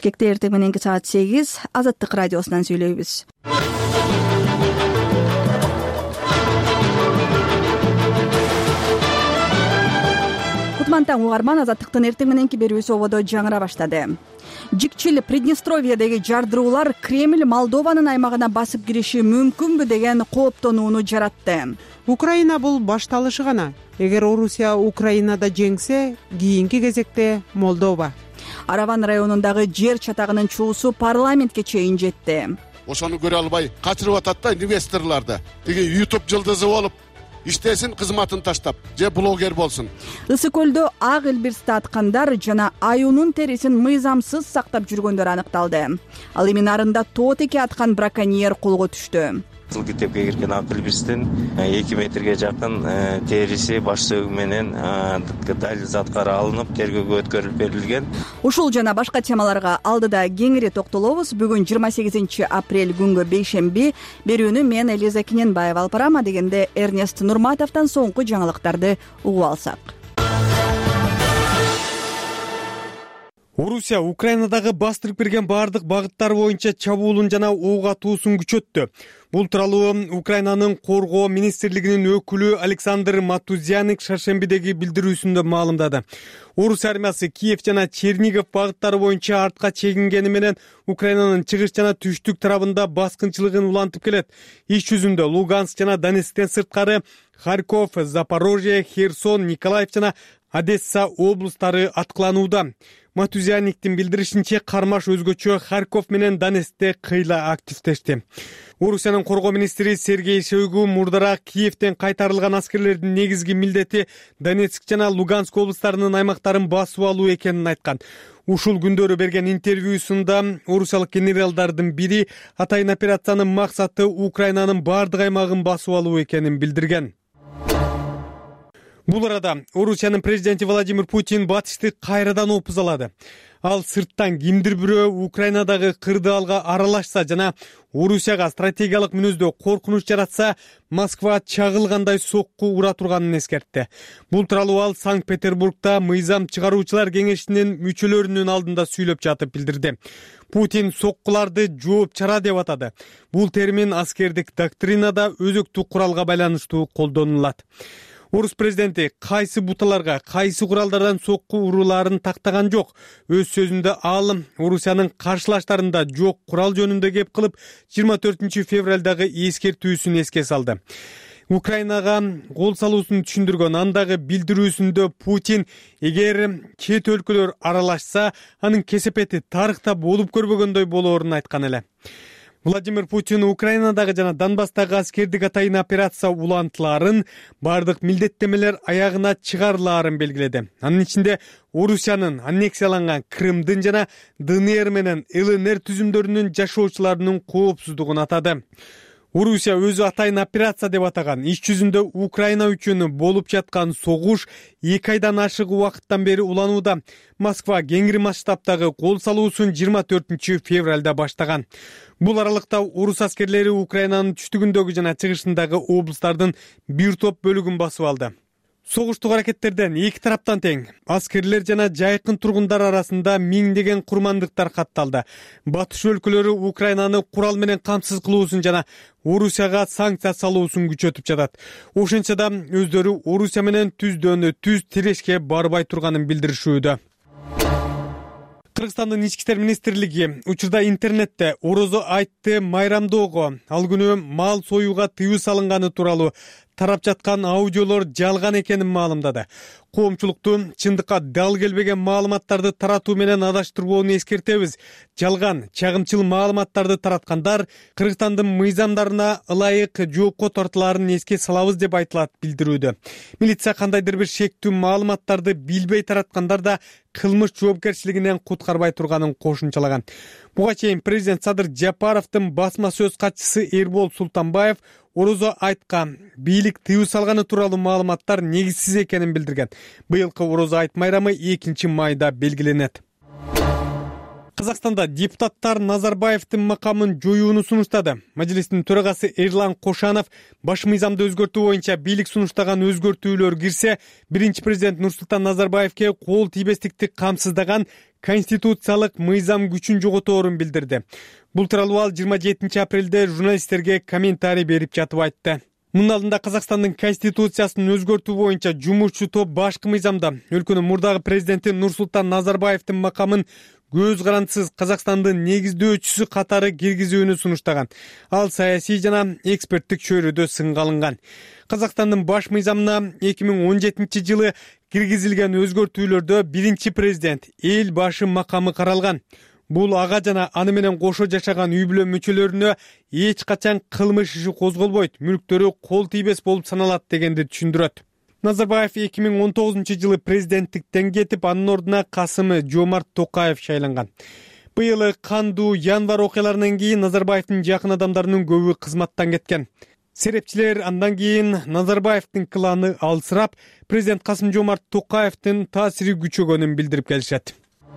Кекте эртең мененки саат 8 Азаттык радиосунан сүйлөйбүз. Кутмантаң угарман, Азаттыктын эртең мененки берүүсү ободо жаңыра баштады. Жикчил Приднестровьедеги жардыруулар Кремль Молдованын аймагына басып кириши мүмкүнбү деген кооптонууну жаратты. Украина бул башталышы гана. Эгер Орусия Украинада жеңсе, кийинки кезекте Молдова. Араван районундагы жер чатагынын чуусу парламентке чейин жетти. Ошону көрө албай качырып атат да инвесторлорду. Тиги YouTube жылдызы болуп иштесин, кызматын таштап, же блогер болсун. Ысык көлдө ак илбирсти аткандар жана аюунун терисин мыйзамсыз сактап жүргөндөр аныкталды. Ал эми нарында тоотеке аткан браконьер колго түштү. Кызыл китепке кирген ак илбирстин 2 метрге жакын териси баш сөөгү менен далил заткары алынып тергөөгө өткөрүлүп берилген. Ушул жана башка темаларга алдыда кеңири токтолобуз. Бүгүн 28 апрель күнгө бейшемби. Берүүнү мен Элиза Кененбаева алып барам. Дегенде Эрнест Нурматовдон соңку жаңылыктарды угуп алсак. Орусия Украинадагы бастырып кирген бардык багыттар боюнча чабуулун жана ок атуусун күчөттү. Бул тууралуу Украинанын коргоо министрлигинин өкүлү Александр Матузяник шаршембидеги билдирүүсүндө маалымдады. Орус армиясы Киев жана Чернигов багыттары боюнча артка чегингени менен Украинанын чыгыш жана түштүк тарабында баскынчылыгын улантып келет. Иш жүзүндө Луганск жана Донецктен сырткары Харьков, Запорожье, Херсон, Николаев жана Одесса облустары аткыланууда. Матузяниктин билдиришинче кармаш өзгөчө Харьков менен Донецкте кыйла активдешти. Орусиянын коргоо министри Сергей Шойгу мурдараак Киевден кайтарылган аскерлердин негизги милдети Донецк жана Луганск облустарынын аймактарын басып алуу экенин айткан. Ушул күндөрү берген интервьюсунда орусиялык генералдардын бири атайын операциянын максаты Украинанын бардык аймагын басып алуу экенин билдирген. Бул арада Орусиянын президенти Владимир Путин батышты кайрадан опузалады. Ал сырттан кимдир бирөө Украинадагы кырдаалга аралашса жана Орусияга стратегиялык мүнөздө коркунуч жаратса, Москва чагылгандай сокку ура турганын эскертти. Бул тууралуу ал Санкт-Петербургда мыйзам чыгаруучулар кеңешинин мүчөлөрүнүн алдында сүйлөп жатып билдирди. Путин соккуларды жооп чара деп атады. Бул термин аскердик доктринада өзөктүк куралга байланыштуу колдонулат. Орус президенти кайсы буталарга, кайсы куралдардан сокку урууларын тактаган жок. Өз сөзүндө ал Орусиянын каршылаштарында жок курал жөнүндө кеп кылып 24 февралдагы эскертүүсүн эске салды. Украинага кол салуусун түшүндүргөн андагы билдирүүсүндө Путин эгер чет өлкөлөр аралашса, анын кесепети тарыхта болуп көрбөгөндөй болоорун айткан эле. Владимир Путин Украинадагы жана Донбасстагы аскердик атайын операция улантыларын, бардык милдеттемелер аягына чыгарылаарын белгиледи. Анын ичинде Орусиянын аннексияланган Крымдын жана ДНР менен ЛНР түзүмдөрүнүн жашоочуларынын коопсуздугун атады. Орусия өзү атайын операция деп атаган иш жүзүндө Украина үчүн болуп жаткан согуш 2 айдан ашык убакыттан бери уланууда. Москва кеңири масштабтагы кол салуусун 24 февралда баштаган. Бул аралыкта орус аскерлери Украинанын түштүгүндөгү жана чыгышындагы облустардын бир топ бөлүгүн басып алды. Согуштук аракеттерден эки тараптан тең аскерлер жана жайкын тургундар арасында миңдеген курмандыктар катталды. Батыш өлкөлөрү Украинаны курал менен камсыз кылуусун жана Орусияга санкция салуусун күчөтүп жатат. Ошентсе да өздөрү Орусия менен түздөн түз тирешке барбай турганын билдиришүүдө. Кыргызстандын ички иштер министрлиги учурда интернетте орозо айтты майрамдоого, ал күнү мал союуга тыюу салынганы тууралуу тарап жаткан аудиолор жалган экенин маалымдады. Коомчулукту чындыкка дал келбеген маалыматтарды таратуу менен адаштырбоону эскертебиз. Жалган, чагымчыл маалыматтарды тараткандар Кыргызстандын мыйзамдарына ылайык жоопко тартылаарын эске салабыз деп айтылат билдирүүдө. Милиция кандайдыр бир шектүү маалыматтарды билбей тараткандар да кылмыш жоопкерчилигинен куткарбай турганын кошумчалаган. Буга чейин президент Садыр Жапаровдун басма сөз катчысы Эрбол Султанбаев орозо айтка бийлик тыюу салганы тууралуу маалыматтар негизсиз экенин билдирген. Быйылкы орозо айт майрамы 2 майда белгиленет. Казакстанда депутаттар Назарбаевдин макамын жоюуну сунуштады. Мажлистин төрагасы Эрлан Кошанов баш мыйзамды өзгөртүү боюнча бийлик сунуштаган өзгөртүүлөр кирсе, биринчи президент Нурсултан Назарбаевке кол тийбестикти камсыздаган конституциялык мыйзам күчүн жоготорун билдирди. Бул тууралуу ал 27 апрелде журналисттерге комментарий берип жатып айтты. Мунун алдында Казакстандын конституциясын өзгөртүү боюнча жумушчу топ башкы мыйзамда өлкөнүн мурдагы президенти Нурсултан Назарбаевдин макамын көз карандысыз Казакстандын негиздөөчүсү катары киргизүүнү сунуштаган. Ал саясий жана эксперттик чөйрөдө сынга алынган. Казакстандын баш мыйзамына 2017 жылы киргизилген өзгөртүүлөрдө биринчи президент эл башы макамы каралган. Бул ага жана аны менен кошо жашаган үй бүлө мүчөлөрүнө эч качан кылмыш иши козголбойт, мүлктөрү кол тийбес болуп саналат дегенди түшүндүрөт. Назарбаев 2019 жылы президенттиктен кетип, анын ордуна Касым-Жомарт Токаев шайланган. Быйыл кандуу январь окуяларынан кийин Назарбаевдин жакын адамдарынын көбү кызматтан кеткен. Серепчилер андан кийин Назарбаевдин кланы алсырап, президент Касым-Жомарт Токаевдин таасири күчөгөнүн билдирип келишет.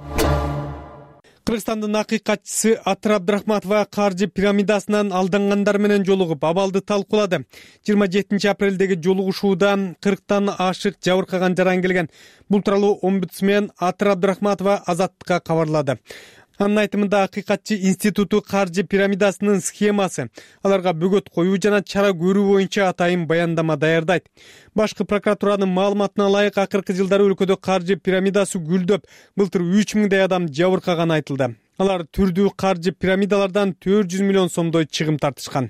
Кыргызстандын акыйкатчысы Атыр Абдрахматова каржы пирамидасынан алдангандар менен жолугуп, абалды талкуулады. 27 апрелдеги жолугушууда 40тан ашык жабыркаган жаран келген. Бул тууралуу омбудсмен Атыр Абдрахматова Азаттыкка кабарлады. Анын айтымында акыйкатчы институту каржы пирамидасынын схемасы, аларга бөгөт коюу жана чара көрүү боюнча атайын баяндама даярдайт. Башкы прокуратуранын маалыматына ылайык, акыркы жылдары өлкөдө каржы пирамидасы гүлдөп, былтыр 3000 адам жабыркаганы айтылды. Алар түрдүү каржы пирамидалардан 400 миллион сомдой чыгым тартышкан.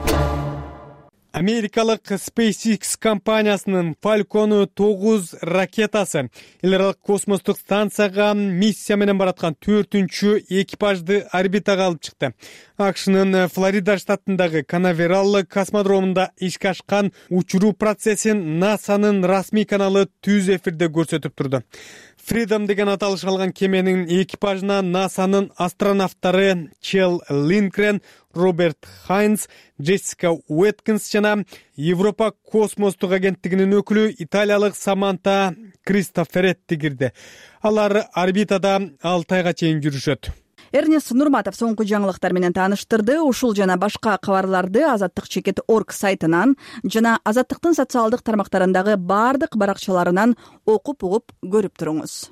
Америкалык SpaceX компаниясынын Falcon 9 ракетасы эл аралык космостук станцияга миссия менен бараткан 4-чү экипажды орбитага алып чыкты. АКШнын Флорида штатындагы Канаверал космодромунда ишке ашкан учуруу процессин НАСАнын расмий каналы түз эфирде көрсөтүп турду. Freedom деген аталыш алган кеменин экипажына НАСАнын астронавттары Чел Линкрен, Роберт Хайнс, Джессика Уэткинс жана Европа космостук агенттигинин өкүлү италиялык Саманта Кристоферетти кирди. Алар орбитада 6 айга чейин жүрүшөт. Эрнест Нурматов соңку жаңылыктар менен тааныштырды. Ушул жана башка кабарларды Азаттык.org сайтынан жана Азаттыктын социалдык тармактарындагы бардык баракчаларынан окуп угуп көрүп туруңуз.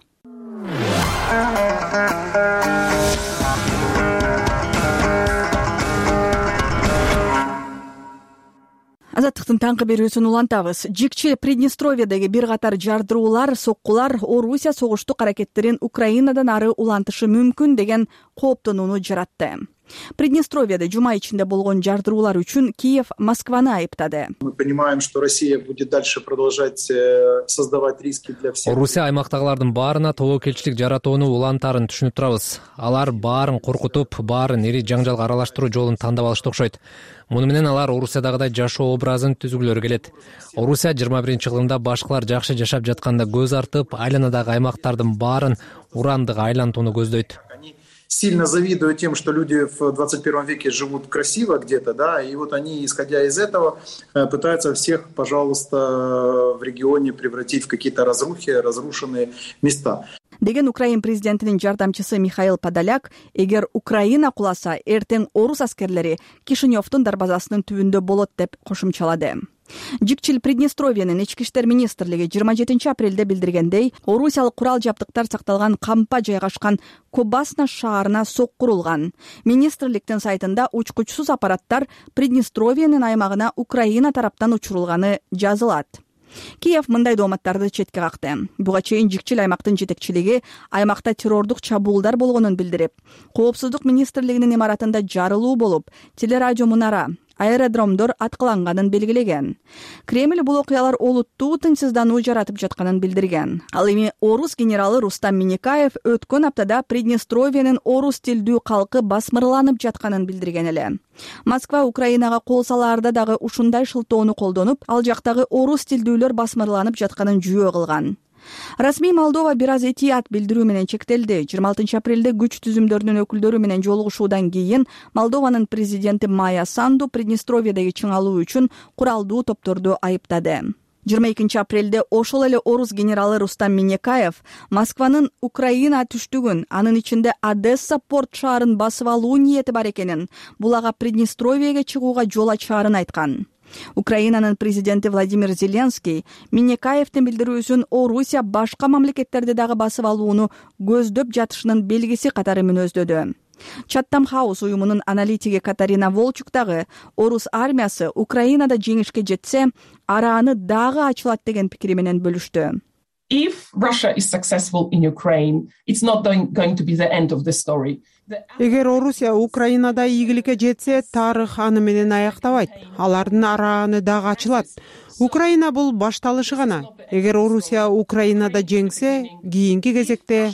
Азаттыктын таңкы берүүсүн улантабыз. Жикчи Приднестровьедеги бир катар жардыруулар, соккулар Орусия согуштук аракеттерин Украинадан ары улантышы мүмкүн деген кооптонууну жаратты. Приднестровьеде жума ичинде болгон жардыруулар үчүн Киев Москваны айыптады. Мы понимаем, что Россия будет дальше продолжать создавать риски для всех. Орусия аймактагылардын баарына тобокелчилик жаратууну улантаарын түшүнүп турабыз. Алар баарын коркутуп, баарын ири жаңжалга аралаштыруу жолун тандап алышты окшойт. Муну менен алар Орусиядагыдай жашоо образын түзгүлөрү келет. Орусия 21-жылында башкалар жакшы жашап жатканда көз артып, айланадагы аймактардын баарын урандык айлантууну көздөйт. Сильно завидую тем, что люди в 21 веке живут красиво где-то, да, и вот они, исходя из этого, пытаются всех, пожалуйста, в регионе превратить в какие-то разрухи, разрушенные места. Деген Украин президентинин жардамчысы Михаил Подоляк, эгер Украина куласа, эртең орус аскерлери Кишиневдун дарбазасынын түбүндө болот деп кошумчалады. Жикчил Приднестровьенин ички иштер министрлиги 27 апрелде билдиргендей, орусиялык курал жабдыктар сакталган кампа жайгашкан Кобасна шаарына соккурулган. Министрликтин сайтында учкучсуз аппараттар Приднестровьенин аймагына Украина тараптан учурулганы жазылат. Киев мындай дооматтарды четке какты. Буга чейин жикчил аймактын жетекчилиги аймакта террордук чабуулдар болгонун билдирип, Коопсуздук министрлигинин имаратында жарылуу болуп, телерадио мунара, аэродромдор аткыланганын белгилеген. Кремль бул окуялар олуттуу тынчсыздануу жаратып жатканын билдирген. Ал эми орус генералы Рустам Миннекаев өткөн аптада Приднестровьенин орус тилдүү калкы басмырланып жатканын билдирген эле. Москва Украинага кол салаарда дагы ушундай шылтоону колдонуп, ал жактагы орус тилдүүлөр басмырланып жатканын жүйө кылган. Расмий Молдова бир аз этият билдирүү менен чектелди. 26 апрелде күч түзүмдөрүнүн өкүлдөрү менен жолугушуудан кийин Молдованын президенти Майя Санду Приднестровьедеги чыңалуу үчүн куралдуу топторду айыптады. 22 апрелде ошол эле орус генералы Рустам Миннекаев Москванын Украина түштүгүн, анын ичинде Одесса порт шаарын басып алуу ниети бар экенин, бул ага Приднестровьеге чыгууга жол ачаарын айткан. Украинанын президенти Владимир Зеленский Миннекаевдин билдирүүсүн Орусия башка мамлекеттерди дагы басып алууну көздөп жатышынын белгиси катары мүнөздөдү. Chatham House уюмунун аналитиги Катарина Волчук дагы орус армиясы Украинада жеңишке жетсе, арааны дагы ачылат деген пикири менен бөлүштү. If Russia is successful in Ukraine, it's not going to be the end of the story. Эгер Орусия Украинада ийгиликке жетсе, тарых аны менен аяктабайт. Алардын арааны дагы ачылат. Украина бул башталышы гана. Эгер Орусия Украинада жеңсе, кийинки кезекте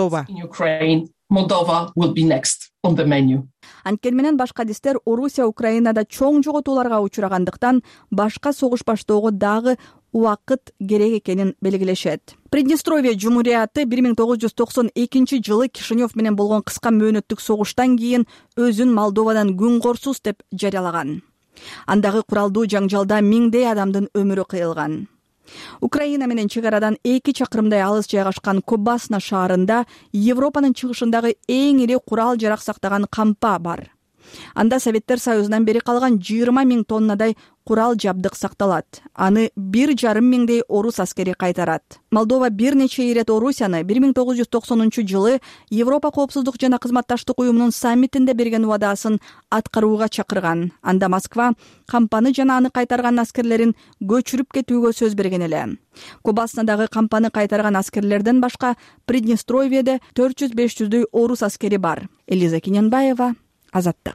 Moldova will be next on the menu. Анткени менен башка адистер Орусия Украинада чоң жоготууларга учурагандыктан башка согуш баштоого дагы убакыт керек экенин белгилешет. Приднестровье Жумурияты 1992 Кишинев менен болгон кыска мөөнөттүк согуштан кийин өзүн Молдовадан күн-корсуз деп жарыялаган. Андагы куралдуу жаңжалда миңдей адамдын өмүрү кыйылган. Украина менен чек арадан 2 чакырымдай алыс жайгашкан Кобасна шаарында Европанын чыгышындагы эң ири курал жарак сактаган кампа бар. Анда Советтер Союзунан бери калган 20 000 тоннадай курал жабдык сакталат. Аны 1,5 миңдей орус аскери кайтарат. Молдова бир нече ирет Орусияны 1990 Европа коопсуздук жана кызматташтык уюмунун саммитинде берген убадасын аткарууга чакырган. Анда Москва кампаны жана аны кайтарган аскерлерин көчүрүп кетүүгө сөз берген эле. Кобаснадагы кампаны кайтарган аскерлерден башка Приднестровьеде 400-500 орус аскери бар. Элиза Киненбаева, Азаттык.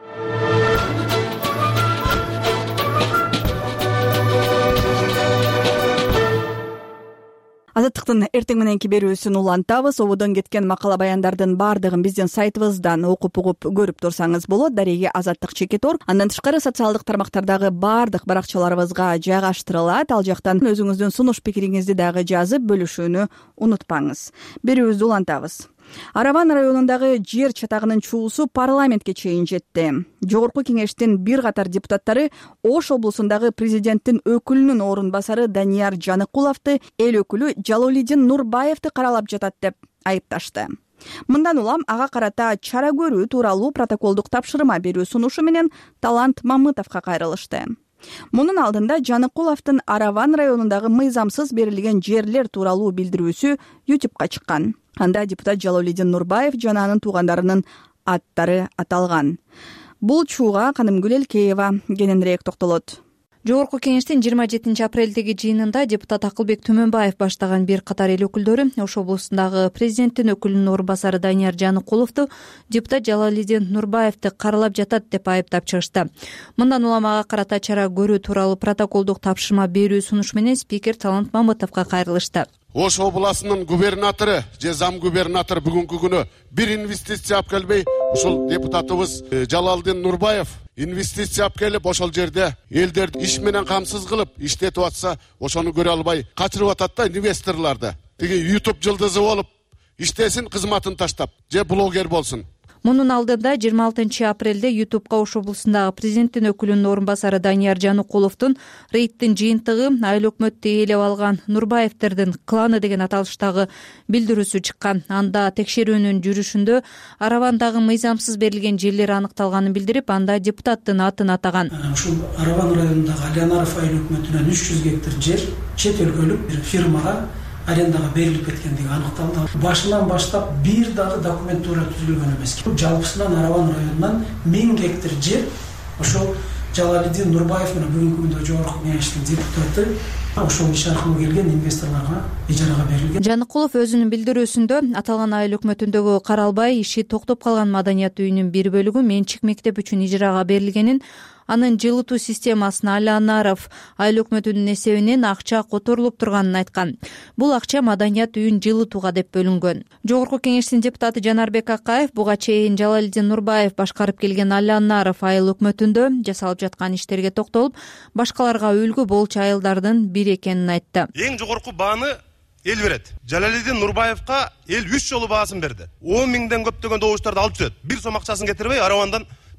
Азаттыктын эртең мененки берүүсүн улантабыз. Ободон кеткен макала баяндардын бардыгын биздин сайтыбыздан окуп угуп көрүп турсаңыз болот. Дареги Азаттык /Org. Андан тышкары социалдык тармактардагы бардык баракчаларыбызга жайгаштырылат. Ал жактан өзүңүздүн сунуш пикириңизди дагы жазып бөлүшүүнү унутпаңыз. Берүүбүздү улантабыз. Араван районундагы жер чатагынын чуусу парламентке чейин жетти. Жогорку кеңештин бир катар депутаттары Ош облусундагы президенттин өкүлүнүн орун басары Данияр Жаныкуловду эл өкүлү Жалолидин Нурбаевди каралап жатат деп айыпташты. Мындан улам ага карата чара көрүү тууралуу протоколдук тапшырма берүү сунушу менен Талант Мамытовго кайрылышты. Мунун алдында Жаныкуловдун Араван районундагы мыйзамсыз берилген жерлер тууралуу билдирүүсү YouTube'га чыккан. Анда депутат Жалолидин Нурбаев жана анын туугандарынын аттары аталган. Бул чууга Канымгүл Элкеева кененирээк токтолот. Жогорку кеңештин 27 апрелдеги жыйынында депутат Акылбек Төмөнбаев баштаган бир катар эл өкүлдөрү Ош облусундагы президенттин өкүлүнүн орун басары Данияр Жаныкуловду депутат Жалолидин Нурбаевди каралап жатат деп айыптап чыгышты. Мындан улам ага карата чара көрүү тууралуу протоколдук тапшырма берүү сунушу менен спикер Талант Мамытовго кайрылышты. Ош обласынын губернатору же зам губернатор бүгүнкү күнү бир инвестиция алып келбей, ушул депутатыбыз Жалалдин Нурбаев инвестиция алып келип, ошол жерде элдерди иш менен камсыз кылып иштетип атса, ошону көрө албай качырып атат да инвесторлорду. Тиги YouTube жылдызы болуп иштесин, кызматын таштап, же блогер болсун. Мунун алдында 26 апрелде YouTube'га Ош облусундагы президенттин өкүлүнүн орун басары Данияр Жаныкуловдун рейдтин жыйынтыгы айыл өкмөттү ээлеп алган Нурбаевтердин кланы деген аталыштагы билдирүүсү чыккан. Анда текшерүүнүн жүрүшүндө Аравандагы мыйзамсыз берилген жерлер аныкталганын билдирип, анда депутаттын атын атаган. Ушул Араван районундагы Алианаров айыл өкмөтүнөн 300 гектар жер чет өлкөлүк бир фирмага арендаға берилип кеткендиги аныкталды. Башынан баштап бир дагы документура түзүлгөн эмес. Жалпысынан Араван районунан 1000 гектар жер ошол Жалалидин Нурбаев менен бүгүнкү күндө жогорку кеңештин депутаты ошол иш аркылуу келген инвесторлорго ижарага берилген. Жаныкулов өзүнүн билдирүүсүндө аталган айыл өкмөтүндөгү каралбай иши токтоп калган маданият үйүнүн бир бөлүгү менчик мектеп үчүн ижарага берилгенин, анын жылытуу системасына Алианаров айыл өкмөтүнүн эсебинен акча которулуп турганын айткан. Бул акча маданият үйүн жылытууга деп бөлүнгөн. Жогорку кеңештин депутаты Жанарбек Акаев буга чейин Жалалидин Нурбаев башкарып келген Алианаров айыл өкмөтүндө жасалып жаткан иштерге токтолуп, башкаларга үлгү болчу айылдардын бири экенин айтты. Эң жогорку бааны эл берет. Жалалидин Нурбаевка эл 3 жолу баасын берди. 10 миңден көптөгөн добуштарды алып жүрөт. Бир сом акчасын кетирбей Аравандан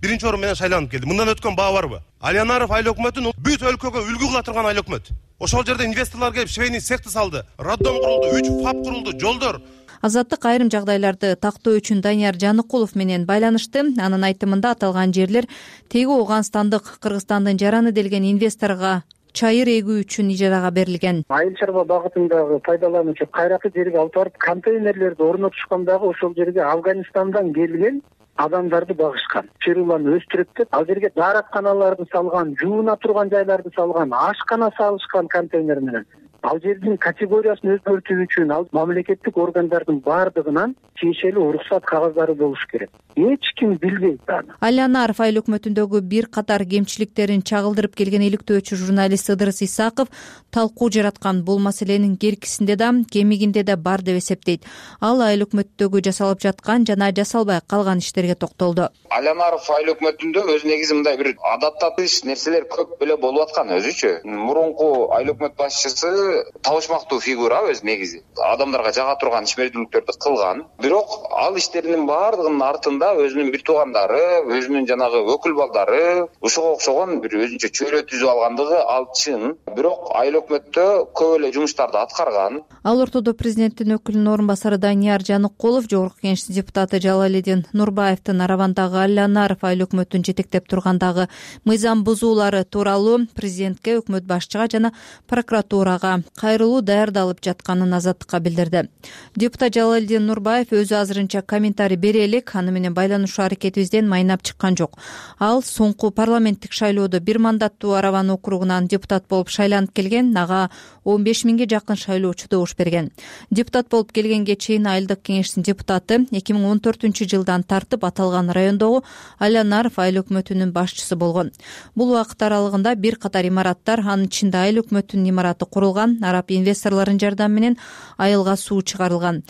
биринчи орун менен шайланып келди. Мындан өткөн баа барбы? Алянаров айыл өкмөтүн бүт өлкөгө үлгү кыла турган айыл өкмөт. Ошол жерде инвесторлор келип швейный цехти салды, роддом курулду, 3 ФАП курулду, жолдор. Азаттык айрым жагдайларды тактоо үчүн Данияр Жаныкулов менен байланышты. Анын айтымында аталган жерлер теги Ооганстандык Кыргызстандын жараны делген инвесторго чайыр эгүү үчүн ижарага берилген. Айыл чарба багытындагы пайдалануучу кайракы жерге алып барып контейнерлерди орнотушкандагы ошол жерге Афганистандан келген адамдарды багышкан. Чырыланы өстүрөт деп, ал жерге дааратканаларды салган, жууна турган жайларды салган, ашкана салышкан контейнер менен. Ал жердин категориясын өзгөртүү үчүн ал мамлекеттик органдардын бардыгынан тиешелүү уруксат кагаздары болуш керек. Эч ким билбейт аны. Алянаров айыл өкмөтүндөгү бир катар кемчиликтерин чагылдырып келген иликтөөчү журналист Ыдырыс Исаков талкуу жараткан бул маселенин керкисинде да, кемигинде да бар деп эсептейт. Ал айыл өкмөттөгү жасалып жаткан жана жасалбай калган иштерге токтолду. Алянаров айыл өкмөтүндө өз негизи мындай бир адаптатыш нерселер көп эле болуп аткан өзүчө. Мурунку айыл өкмөт башчысы табышмактуу фигура өз негизи. Адамдарга жага турган ишмердүүлүктөрдү кылган. Бирок ал иштеринин бардыгынын артында өзүнүн бир туугандары, өзүнүн жанагы өкүл балдары ушуга окшогон бир өзүнчө чөйрө түзүп алгандыгы ал чын. Бирок айыл өкмөттө көп эле жумуштарды аткарган. Ал ортодо президенттин өкүлүнүн орун басары Данияр Жаныкулов, Жогорку Кеңештин депутаты Жалалидин Нурбаевдин Аравандагы Алянаров айыл өкмөтүн жетектеп тургандагы мыйзам бузуулары тууралуу президентке, өкмөт башчыга жана прокуратурага кайрылуу даярдалып жатканын Азаттыкка билдирди. Депутат Жалалидин Нурбаев өзү азырынча комментарий бере элек, аны менен байланышуу аракетибизден майнап чыккан жок. Ал соңку парламенттик шайлоодо бир мандаттуу Араван округунан депутат болуп шайланып келген, ага 15 миңге жакын шайлоочу добуш берген. Депутат болуп келгенге чейин айылдык кеңештин депутаты 2014-жылдан тартып аталган райондогу Алянаров айыл өкмөтүнүн башчысы болгон. Бул убакыт аралыгында бир катар имараттар, анын ичинде айыл өкмөтүнүн имараты курулган, араб инвесторлордун жардамы менен айылга суу чыгарылган.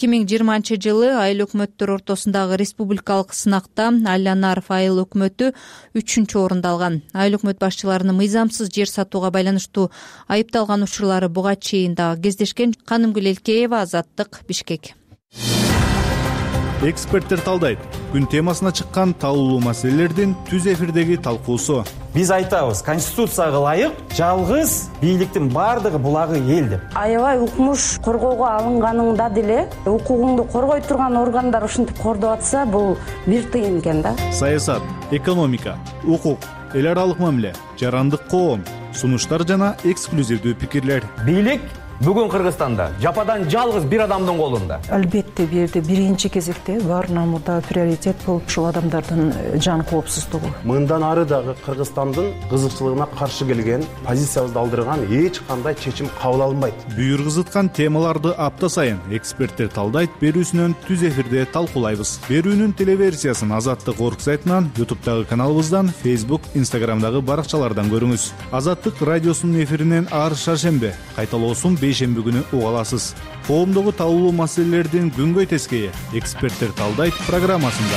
2020-жылы айыл өкмөттөр ортосундагы республикалык сынакта Алянаров айыл өкмөтү 3-чү орунду алган. Айыл өкмөт башчыларынын мыйзамсыз жер сатууга байланыштуу айыпталган учурлары буга чейин дагы кездешкен. Канымгүл Элкеева, Азаттык, Бишкек. Эксперттер талдайт. Күн темасына чыккан талкуулуу маселелердин түз эфирдеги талкуусу. Биз айтабыз, конституцияга ылайык жалгыз бийликтин бардыгы булагы эл деп. Аябай укмуш коргоого алынганында деле укугуңду коргой турган органдар ушинтип кордоп атса, бул бир тыйын экен да. Саясат, экономика, укук, эл аралык мамиле, жарандык коом, сунуштар жана эксклюзивдүү пикирлер. Бийлик бүгүн Кыргызстанда жападан жалгыз бир адамдын колунда. Албетте бул жерде биринчи кезекте баарынан мурда приоритет болуп ушул адамдардын жан коопсуздугу. Мындан ары дагы Кыргызстандын кызыкчылыгына каршы келген, позициябызды алдырган эч кандай чечим кабыл алынбайт. Бүйүр кызыткан темаларды апта сайын эксперттер талдайт берүүсүнөн түз эфирде талкуулайбыз. Берүүнүн телеверсиясын Азаттык орг сайтынан, YouTube'дагы каналыбыздан, Facebook, Instagram'дагы баракчалардан көрүңүз. Азаттык радиосунун эфиринен ар шаршембе, кайталоосун бейшемби күнү уга аласыз. Коомдогу талкуулуу маселелердин күнгөй тескейи эксперттер талдайт программасында.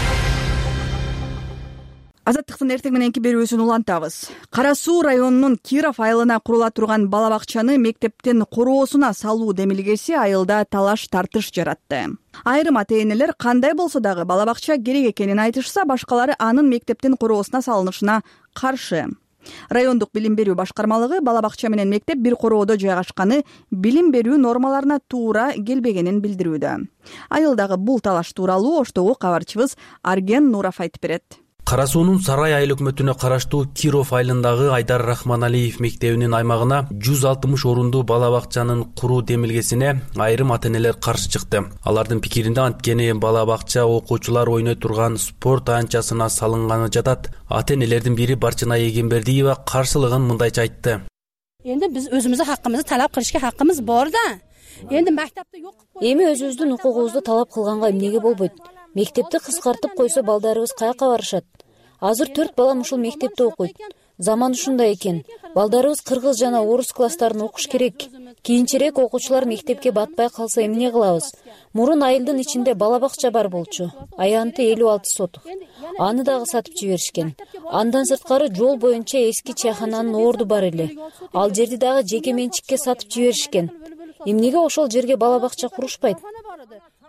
Азаттыктын эртең мененки берүүсүн улантабыз. Кара Суу районунун Киров айылына курула турган бала бакчаны мектептин короосуна салуу демилгеси айылда талаш тартыш жаратты. Айрым ата-энелер кандай болсо дагы бала бакча керек экенин айтышса, башкалары анын мектептин короосуна салынышына каршы. Райондук билим берүү башкармалыгы бала бакча менен мектеп бир короодо жайгашканы билим берүү нормаларына туура келбегенин билдирүүдө. Айылдагы бул талаш тууралуу Оштогу кабарчыбыз Арген Нуров айтып берет. Кара Суунун Сарай айыл өкмөтүнө караштуу Киров айылындагы Айдар Рахманалиев мектебинин аймагына 160 орунду бала бакчанын куруу демилгесине айрым ата-энелер каршы чыкты. Алардын пикиринде анткени бала бакча окуучулар ойной турган спорт аянтчасына салынганы жатат. Ата-энелердин бири Барчына Эгембердиева каршылыгын мындайча айтты. Эми биз өзүбүздүн хаккыбызды талап кылышка хаккыбыз бар да. Эми мектепте жок. Эми өзүбүздүн укугубузду талап кылганга эмнеге болбойт? Мектепти кыскартып койсо балдарыбыз каяка барышат? Азыр 4 балам ушул мектепте окуйт. Заман ушундай экен. Балдарыбыз кыргыз жана орус класстарын окуш керек. Кийинчерээк окуучулар мектепке батпай калса эмне кылабыз? Мурун айылдын ичинде бала бакча бар болчу. Аянты 56 соток. Аны дагы сатып жиберишкен. Андан сырткары жол боюнча эски чайхананын орду бар эле. Ал жерди дагы жеке менчикке сатып жиберишкен. Эмнеге ошол жерге бала бакча курушпайт?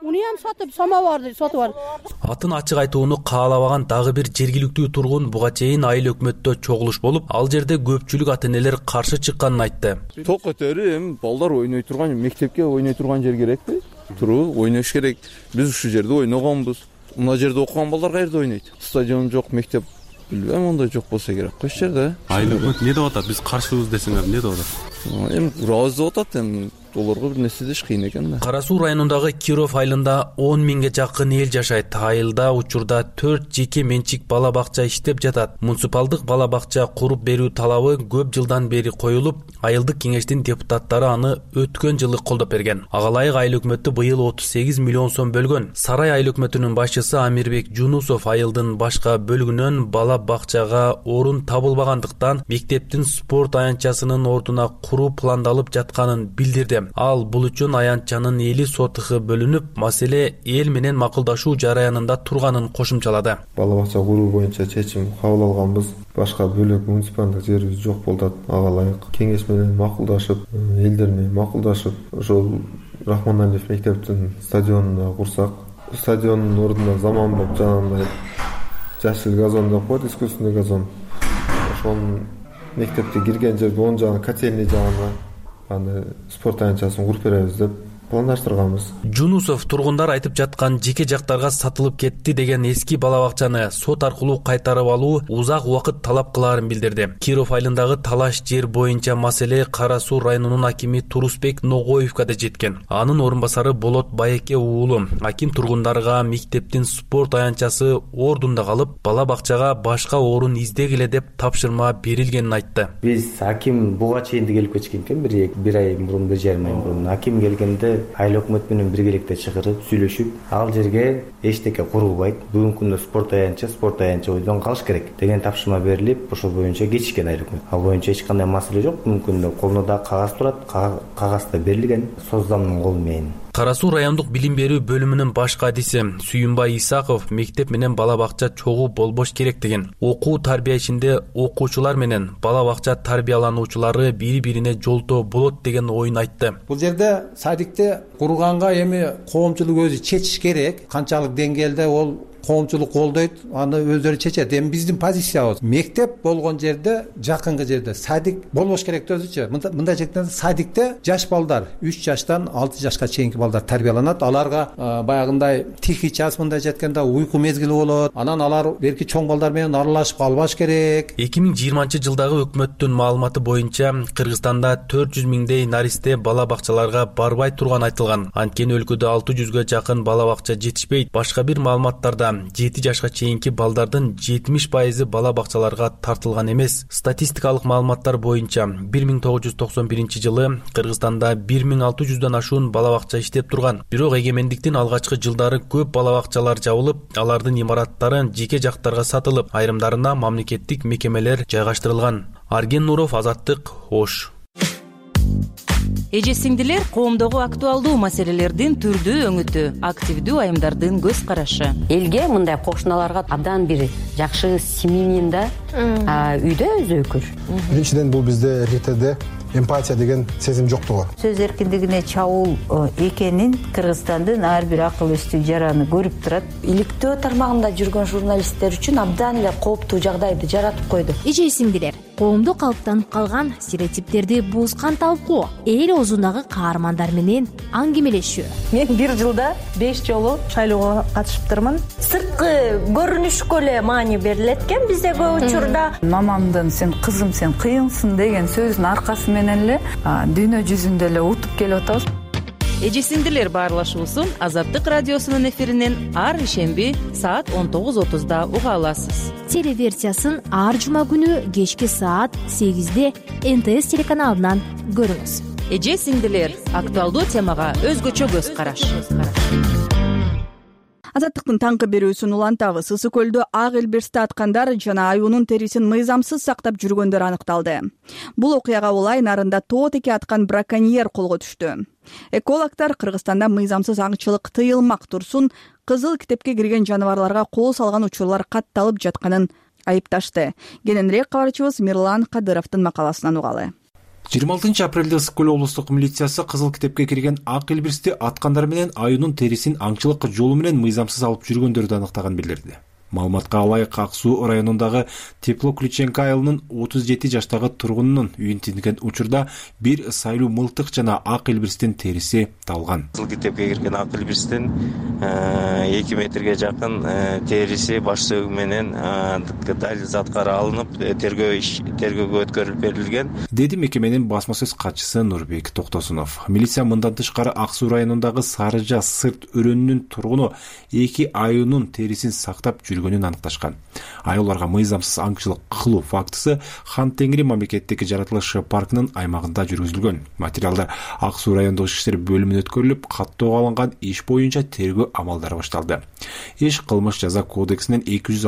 Унуям сатып, самоварды сатып алып. Атын ачык айтууну каалабаган дагы бир жергиликтүү тургун буга чейин айыл өкмөттө чогулуш болуп, ал жерде көпчүлүк ата-энелер каршы чыкканын айтты. Ток көтөрүп, эми балдар ойной турган, мектепке ойной турган жер керекпи? Туруп ойнош керек. Биз ушул жерде ойногонбуз. Мына жерде окуган балдар каерде ойнойт? Стадион жок, мектеп билбейм, ондай жок болсо керек го ушул жерде. Айыл өкмөт эмне деп атат? Биз каршыбыз десеңер эмне деп атат? Эми урабыз деп атат, эми олорго бир нерсе деш кыйын экен да. Кара Суу районундагы Киров айылында 10 миңге жакын эл жашайт. Айылда учурда 4 жеке менчик бала бакча иштеп жатат. Муниципалдык бала бакча куруп берүү талабы көп жылдан бери коюлуп, айылдык кеңештин депутаттары аны өткөн жылы колдоп берген. Ага ылайык айыл өкмөтү быйыл 38 миллион сом бөлгөн. Сарай айыл өкмөтүнүн башчысы Амирбек Жунусов айылдын башка бөлүгүнөн бала бакчага орун табылбагандыктан мектептин спорт аянтчасынын ордуна куруу пландалып жатканын билдирди. Ал бул үчүн аянтчанын эли сотуху бөлүнүп, маселе эл менен макулдашуу жараянында турганын кошумчалады. Бала бакча куруу боюнча чечим кабыл алганбыз. Башка бөлөк муниципалдык жерибиз жок болду. Ага ылайык кеңеш менен макулдашып, элдер менен макулдашып, ошол Рахманалиев мектептин стадионуна курсак, стадиондун ордуна заманбап жанагындай жашыл газон деп коет, искусственный газон. Ошол мектепте кирген жерде оң жагына котельный жагына аны спорт аянтчасын куруп беребиз деп пландаштырганбыз. Жунусов тургундар айтып жаткан жеке жактарга сатылып кетти деген эски бала бакчаны сот аркылуу кайтарып алуу узак убакыт талап кылаарын билдирди. Киров айылындагы талаш жер боюнча маселе Кара Суу районунун акими Турусбек Ногоевго да жеткен. Анын орун басары Болот Байеке уулу аким тургундарга мектептин спорт аянтчасы ордунда калып, бала бакчага башка орун издегиле деп тапшырма берилгенин айтты. Биз аким буга чейин келип кеткен экен, бир ай мурун, бир жарым ай мурун аким келгенде айыл өкмөт менен биргеликте чыгырып, сүйлөшүп, ал жерге эчтеке курулбайт. Бүгүнкү күндө спорт аянтча ойдон калыш керек деген тапшырма берилип, ошол боюнча кечиккен айыл өкмөт. Ал боюнча эч кандай маселе жок. Бүгүнкү күндө колуна да кагаз турат, кагазда берилген создамдын колу менен. Кара Суу райондук билим берүү бөлүмүнүн баш кадиси Сүйүнбай Исаков мектеп менен бала бакча чогуу болбош керек деген. Окуу тарбия ичинде окуучулар менен бала бакча тарбиялануучулары бири-бирине жолтоо болот деген оюн айтты. Бул жерде садикте курганга эми коомчулук өзү чечиш керек. Канчалык деңгээлде ол коомчулук колдойт, аны өздөрү чечет. Эми биздин позициябыз мектеп болгон жерде, жакынкы жерде садик болбош керек өзүчө. Мындай жактан садикте жаш балдар 3 жаштан 6 жашка чейинки балдар тарбияланат. Аларга баягындай тихий час мындай жеткенде уйку мезгили болот. Анан алар берки чоң балдар менен аралашып калбаш керек. 2020-жылдагы өкмөттүн маалыматы боюнча Кыргызстанда 400 миңдей наристе бала бакчаларга барбай турган айтылган. Анткени өлкөдө 600гө жакын бала бакча жетишпейт. Башка бир маалыматтарда 7 жашка чейинки балдардын 70% бала бакчаларга тартылган эмес. Статистикалык маалыматтар боюнча 1991-жылы Кыргызстанда 1600дөн ашуун бала бакча иштеп турган. Бирок эгемендиктин алгачкы жылдары көп бала бакчалар жабылып, алардын имараттары жеке жактарга сатылып, айрымдарына мамлекеттик мекемелер жайгаштырылган. Арген Нуров, Азаттык, Ош. Эже сиңдилер, коомдогу актуалдуу маселелердин түрдүү өңүтү, активдүү айымдардын көз карашы. Элге мындай кошуналарга абдан бир жакшы семьянин да үйдө өзөкүр. Биринчиден бул бизде РТД эмпатия деген сезим жоктугу. Сөз эркиндигине чабуул экенин Кыргызстандын ар бир акыл эстүү жараны көрүп турат. Иликтөө тармагында жүргөн журналисттер үчүн абдан эле кооптуу жагдайды жаратып койду. Эже сиңдилер, коомдо калыптанып калган стереотиптерди бузган талкуу, эл оозундагы каармандар менен аңгемелешүү. Мен бир жылда 5 жолу шайлоого катышыптырмын. Сырткы көрүнүшкө эле маани берилет экен бизде көп учурда. Мамамдын "сен кызым, сен кыйынсың" деген сөзүнүн аркасы менен эле дүйнө жүзүндө эле утуп келип атабыз. Эже сиңдилер баарлашуусун Азаттык радиосунун эфиринен ар ишемби саат 19:30 уга аласыз. Телеверсиясын ар жума күнү кечки саат 8-де НТС телеканалынан көрүңүз. Эже сиңдилер, актуалдуу темага өзгөчө көз караш. Азаттыктын таңкы берүүсүн улантабыз. Ысык көлдө ак элберсти аткандар жана аюунун терисин мыйзамсыз сактап жүргөндөр аныкталды. Бул окуяга улай нарында тоо теке аткан браконьер колго түштү. Экологдор Кыргызстанда мыйзамсыз аңчылык тыйылмак турсун, кызыл китепке кирген жаныбарларга кол салган учурлар катталып жатканын айыпташты. Кененирээк кабарчыбыз Мирлан Кадыровдун макаласынан угалы. 26 апрелде Ысык көл облустук милициясы кызыл китепке кирген ак илбирсти аткандар менен аюунун терисин аңчылык жолу менен мыйзамсыз алып жүргөндөрдү аныктаган билдирди. Маалыматка ылайык Ак Суу районундагы Теплоключенко айылынын 37 жаштагы тургунунун үйүн тинткен учурда бир сайлуу мылтык жана ак илбирстин териси табылган. Кызыл китепке кирген ак илбирстин 2 метрге жакын териси баш сөөгү менен далил заткары алынып тергөөгө өткөрүлүп берилген, деди мекеменин басма сөз катчысы Нурбек Токтосунов. Милиция мындан тышкары Ак Суу районундагы Сарыжа сырт өрөөнүнүн тургуну 2 аюунун терисин сактап жүргөнүн аныкташкан. Аюуларга мыйзамсыз аңчылык кылуу фактысы Хан Теңири мамлекеттик жаратылыш паркынын аймагында жүргүзүлгөн. Материалдар Ак Суу райондук ишки иштер бөлүмүнө өткөрүлүп, каттоого алынган иш боюнча тергөө амалдары башталды. Иш кылмыш жаза кодексинин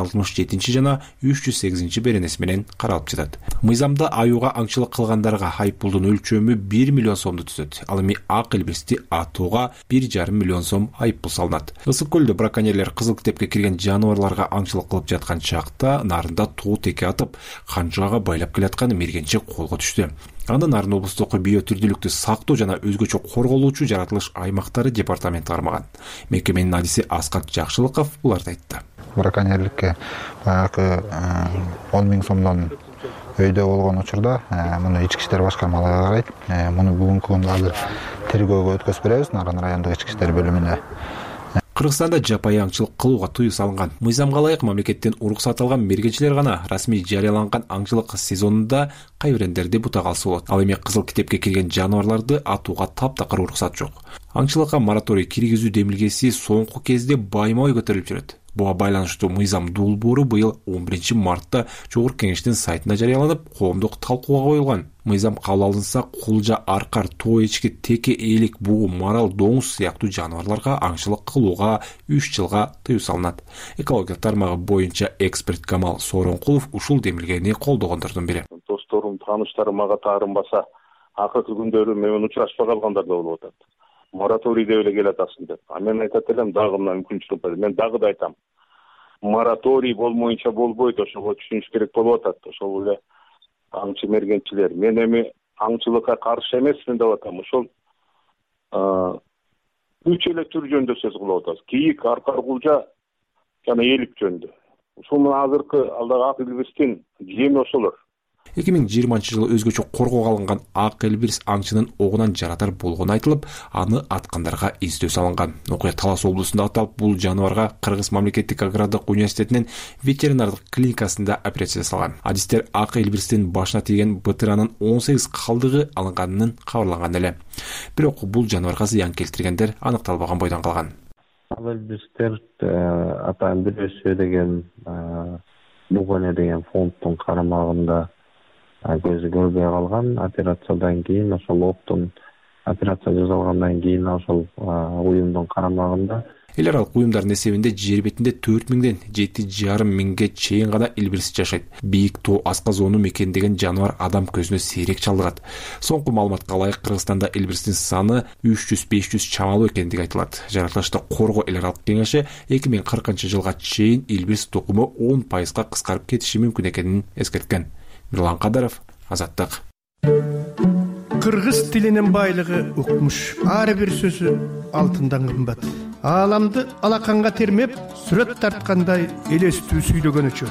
267 жана 308 беренеси менен каралып жатат. Мыйзамда аюуга аңчылык кылгандарга айыппулдун өлчөмү 1 миллион сомду түзөт. Ал эми ак илбирсти атууга 1,5 миллион сом айыппул салынат. Ысык көлдө браконьерлер кызыл китепке кирген жаныбарларга аңчылык кылып жаткан чакта нарында тоо теке атып, канжыгага байлап келаткан мергенчи колго түштү. Аны Нарын облустук биотүрдүүлүктү сактоо жана өзгөчө корголуучу жаратылыш аймактары департаменти кармаган. Мекеменин адиси Аскат Жакшылыков буларды айтты. Браконьерликке баягы 10 000 сомдон өйдө болгон учурда муну ички иштер башкармалыгы карайт. Муну бүгүнкү күндө азыр тергөөгө өткөзүп беребиз Нарын райондук ички иштер бөлүмүнө. Кыргызстанда жапайы аңчылык кылууга тыюу салынган. Мыйзамга ылайык мамлекеттен уруксат алган мергенчилер гана расмий жарыяланган аңчылык сезонунда кайбирендерди бутага алса болот. Ал эми кызыл китепке кирген жаныбарларды атууга таптакыр уруксат жок. Аңчылыкка мораторий киргизүү демилгеси соңку кезде байма-бай көтөрүлүп жүрөт. Буга байланыштуу мыйзам долбоору быйыл 11 мартта Жогорку Кеңештин сайтында жарыяланып, коомдук талкууга коюлган. Мыйзам кабыл алынса, кулжа, аркар, тоо эчки, теке, элик, бугу, марал, доңуз сыяктуу жаныбарларга аңчылык кылууга 3 жылга тыюу салынат. Экология тармагы боюнча эксперт Камал Сооронкулов ушул демилгени колдогондордун бири. Досторум, тааныштарым мага таарынбаса, акыркы күндөрү менен учурашпай калгандар да болуп атат. Мораторий деп эле келатасың деп. Мен айтат элем, дагы мына мүмкүнчүлүк бар. Мен дагы да айтам. Мораторий болмоюнча болбойт, ошого түшүнүш керек болуп атат. Ошол эле аңчы мергенчилер. Мен эми аңчылыкка каршы эмесмин деп атам. Ошол 3 эле түр жөнүндө сөз кылып атабыз. Кийик, аркар, кулжа жана элик жөнүндө. Ушул азыркы алдагы ак илбирстин жеми ошолор. 2020 жылы өзгөчө коргоого алынган ак илбирс аңчынын огунан жаратар болгону айтылып, аны аткандарга издөө салынган. Окуя Талас облусунда аталып, бул жаныбарга Кыргыз мамлекеттик агрардык университетинин ветеринардык клиникасында операция жасалган. Адистер ак илбирстин башына тийген бытыранын 18 калдыгы алынганын кабарлаган эле. Бирок бул жаныбарга зыян келтиргендер аныкталбаган бойдон калган. Ал илбирстер атайын бирөөсү деген Бугоне деген фонддун карамагында көзү көрбөй калган. Операциядан кийин ошол оптун операция жасалгандан кийин ошол уюмдун карамагында эл аралык уюмдардын эсебинде жер бетинде 4000ден 7,5 миңге чейин гана илбирс жашайт. Бийик тоо асказоону мекендеген жаныбар адам көзүнө сейрек чалдыгат. Соңку маалыматка ылайык Кыргызстанда илбирстин саны 300-500 чамалуу экендиги айтылат. Жаратылышты коргоо эл аралык кеңеши 2040 жылга чейин илбирс тукуму 10% кыскарып кетиши мүмкүн экенин эскерткен. Мирлан Кадаров, Азаттык. Кыргыз тилинин байлыгы укмуш. Ар бир сөзү алтындан кымбат. Ааламды алаканга термеп, сүрөт тарткандай элестүү сүйлөгөнүчү.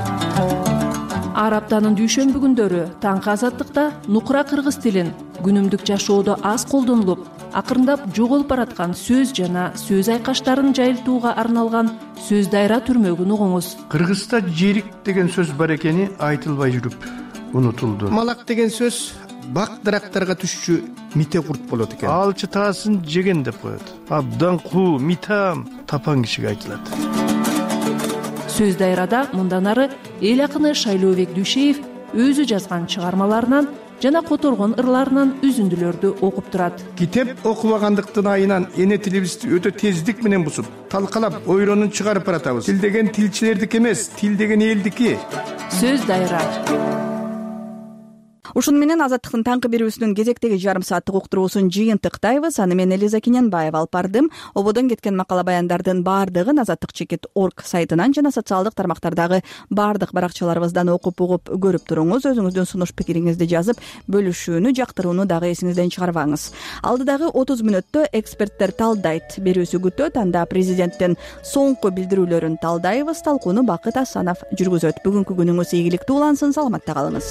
Ар аптанын дүйшөмбү күндөрү таңкы Азаттыкта нукура кыргыз тилин күнүмдүк жашоодо аз колдонулуп, акырындап жоголуп бараткан сөз жана сөз айкаштарын жайылтууга арналган сөз дайра түрмөгүн угуңуз. Кыргызда жерик деген сөз бар экени айтылбай жүрүп унутулду. Малак деген сөз бак дарактарга түшчү мите курт болот экен. Алчы таасын жеген деп коет. Абдан куу, митам тапан кишиге айтылат. Сөз дайрада мындан ары эл акыны Шайлообек Дүйшеев өзү жазган чыгармаларынан жана которгон ырларынан үзүндүлөрдү окуп турат. Китеп окубагандыктын айынан эне тилибизди өтө тездик менен бузуп, талкалап, ойронун чыгарып баратабыз. Тил деген тилчилердики эмес, тил деген элдики. Сөз дайра. Ушуну менен Азаттыктын таңкы берүүсүнүн кезектеги жарым сааттык уктуруусун жыйынтыктайбыз. Аны мен Элиза Кененбаева алып бардым. Ободон кеткен макала баяндардын баардыгын azattik.org сайтынан жана социалдык тармактардагы баардык баракчаларыбыздан окуп угуп көрүп туруңуз. Өзүңүздүн сунуш пикириңизди жазып, бөлүшүүнү, жактырууну дагы эсиңизден чыгарбаңыз. Алдыдагы 30 мүнөттө эксперттер талдайт. Берүүсү күтөт. Анда президенттин соңку билдирүүлөрүн талдайбыз. Талкууну Бакыт Асанов жүргүзөт. Бүгүнкү күнүңүз ийгиликтүү улансын. Саламатта калыңыз.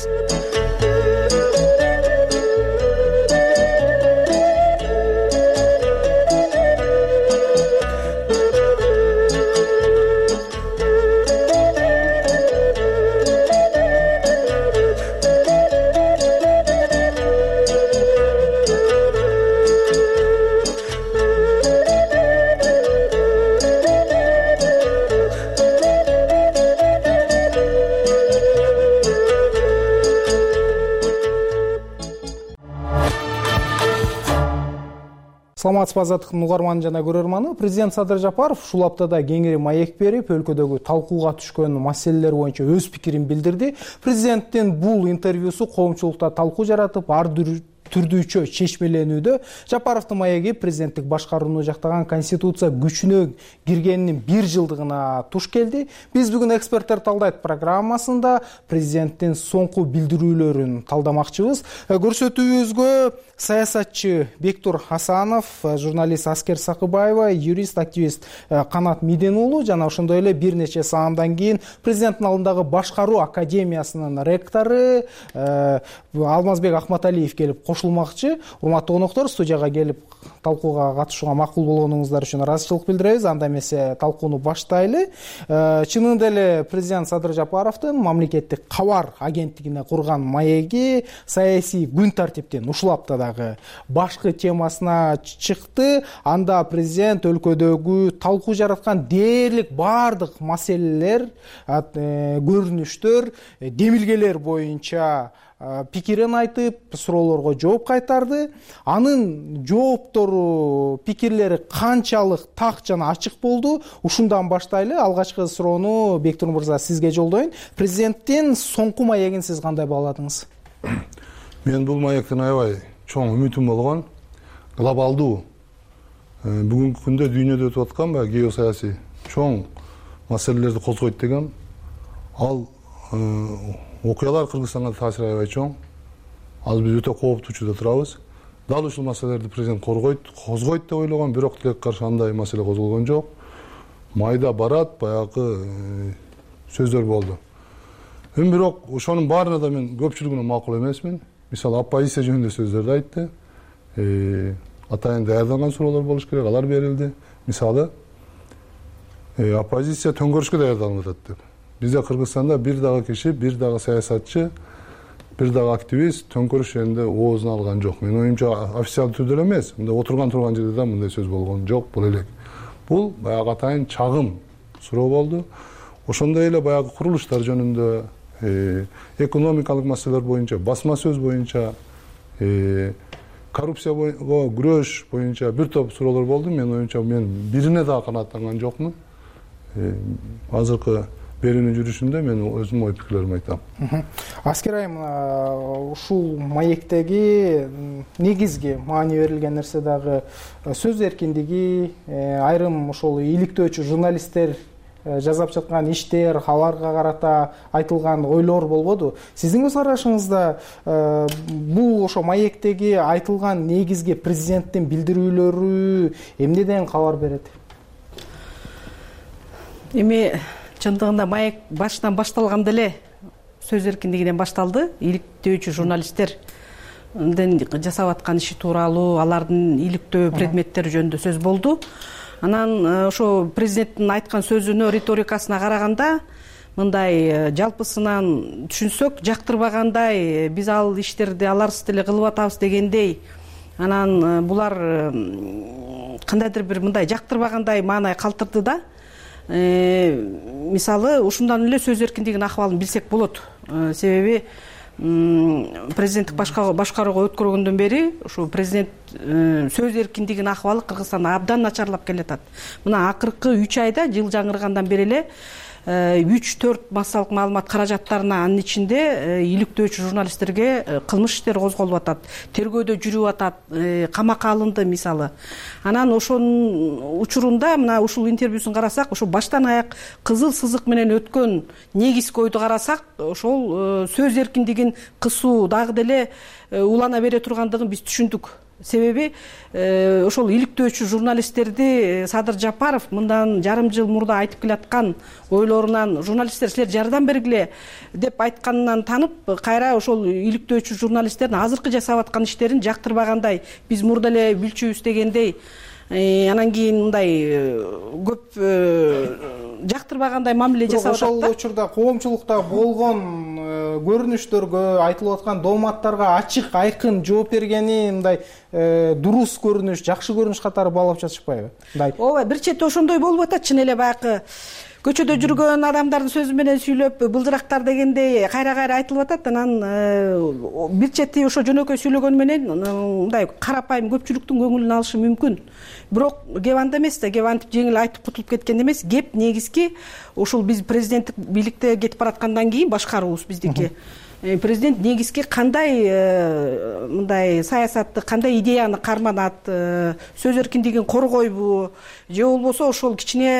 Саламатсызбы Азаттыктын угарманы жана көрөрманы. Президент Садыр Жапаров ушул аптада кеңири маек берип, өлкөдөгү талкууга түшкөн маселелер боюнча өз пикирин билдирди. Президенттин бул интервьюсу коомчулукта талкуу жаратып, ар түрдүүчө чечмеленүүдө. Жапаровдун маеги президенттик башкарууну жактаган конституция күчүнө киргенинин 1 жылдыгына туш келди. Биз бүгүн эксперттер талдайт программасында президенттин соңку билдирүүлөрүн талдамакчыбыз. Көрсөтүүбүзгө саясатчы Бектур Хасанов, журналист Аскер Сакыбаева, юрист, активист Канат Миден уулу жана ошондой эле бир нече саамдан кийин президенттин алдындагы башкаруу академиясынын ректору Алмазбек Ахматалиев келип кошулмакчы. Урматтуу коноктор, студияга келип талкууга катышууга макул болгонуңуздар үчүн ыраазычылык билдиребиз. Анда эмесе талкууну баштайлы. Чынында эле президент Садыр Жапаровдун мамлекеттик кабар агенттигине курган маеги саясий күн тартиптин ушул аптадагы башкы темасына чыкты. Анда президент өлкөдөгү талкуу жараткан дээрлик баардык маселелер, көрүнүштөр, демилгелер боюнча пикирин айтып, суроолорго жооп кайтарды. Анын жооптору, пикирлери канчалык так жана ачык болду? Ушундан баштайлы. Алгачкы суроону Бектур мырза сизге жолдоюн. Президенттин соңку маегин сиз кандай бааладыңыз? Мен бул маектин аябай чоң үмүтүм болгон. Глобалдуу бүгүнкү күндө дүйнөдө өтүп аткан геосаясий чоң маселелерди козгойт деген. Ал окуялар Кыргызстанга таасири аябай чоң. Ал биз өтө кооптуу учурда турабыз. Дал ушул маселелерди президент козгойт деп ойлогон, бирок тилекке каршы андай маселе козголгон жок. Майда барат, баягы сөздөр болду. Бирок ошонун баарына да мен көпчүлүгүнө макул эмесмин. Мисалы, оппозиция жөнүндө сөздөрдү айтты. Атайын даярдалган суроолор болуш керек, алар берилди. Мисалы, оппозиция төңкөрүшкө даярдалып атат деп. Бизде Кыргызстанда бир дагы киши, бир дагы саясатчы, бир дагы активист төңкөрүш жөнүндө оозун алган жок. Менин оюмча официалдуу түрдө элемес, мындай отурган жерде да мындай сөз болгон жок, бул элек. Бул баягы атайын чагым суроо болду. Ошондой эле баягы курулуштар жөнүндө, экономикалык маселелер боюнча, басма сөз боюнча, коррупцияга күрөш боюнча бир топ суроолор болду. Менин оюмча мен бирине дагы канааттанган жокмун. Азыркы берүүнүн жүрүшүндө мен өзүмдүн ой пикирлеримди айтам. Аскер айым, ушул маектеги негизги маани берилген нерсе дагы сөз эркиндиги, айрым ошол иликтөөчү журналисттер жазап жаткан иштер, аларга карата айтылган ойлор болбоду? Сиздин көз карашыңызда бул ошо маектеги айтылган негизги президенттин билдирүүлөрү эмнеден кабар берет? Эми чындыгында маек башынан башталганда эле сөз эркиндигинен башталды. Иликтөөчү журналисттердин жасап аткан иши тууралуу, алардын иликтөө предметтери жөнүндө сөз болду. Анан ошо президенттин айткан сөзүнө, риторикасына караганда, мындай жалпысынан түшүнсөк, жактырбагандай, биз ал иштерди аларсыз деле кылып атабыз дегендей, анан булар кандайдыр бир мындай жактырбагандай маанай калтырды да. Мисалы, ушундан эле сөз эркиндигинин акыбалын билсек болот. Себеби президенттик башкарууга өткөргөндөн бери ушу президент сөз эркиндигинин акыбалы Кыргызстанда абдан начарлап келатат. Мына акыркы 3 айда, жыл жаңыргандан бери эле 3-4 массалык маалымат каражаттарына анын ичинде иликтөөчү журналисттерге кылмыш иштери козголуп атат, тергөөдө жүрүп атат, камакка алынды мисалы. Анан ошонун учурунда мына ушул интервьюсун карасак, ошо баштан аяк кызыл сызык менен өткөн негизги ойду карасак, ошол сөз эркиндигин кысуу дагы деле улана бере тургандыгын биз түшүндүк. Себеби ошол иликтөөчү журналисттерди Садыр Жапаров мындан жарым жыл мурда айтып келаткан ойлорунан журналисттер силер жардам бергиле деп айтканынан танып, кайра ошол иликтөөчү журналисттердин азыркы жасап аткан иштерин жактырбагандай, биз мурда эле билчүбүз дегендей, анан кийин мындай көп жактырбагандай мамиле жасап атат. Ошол учурда коомчулукта болгон көрүнүштөргө, айтылып аткан дооматтарга ачык, айкын жооп бергени мындай дурус көрүнүш, жакшы көрүнүш катары баалап жатышпайбы? Ооба, бир чети ошондой болуп атат. Чын эле баягы көчөдө жүргөн адамдардын сөзү менен сүйлөп, былжырактар дегендей кайра-кайра айтылып атат. Анан бир чети ошо жөнөкөй сүйлөгөнү менен мындай карапайым көпчүлүктүн көңүлүн алышы мүмкүн. Бирок кеп анда эмес да, кеп антип жеңил айтып кутулуп кеткен эмес. Кеп негизги ушул биз президенттик бийликте кетип бараткандан кийин башкаруубуз биздики. Президент негизги кандай мындай саясатты, кандай идеяны карманат, сөз эркиндигин коргойбу, же болбосо ошол кичине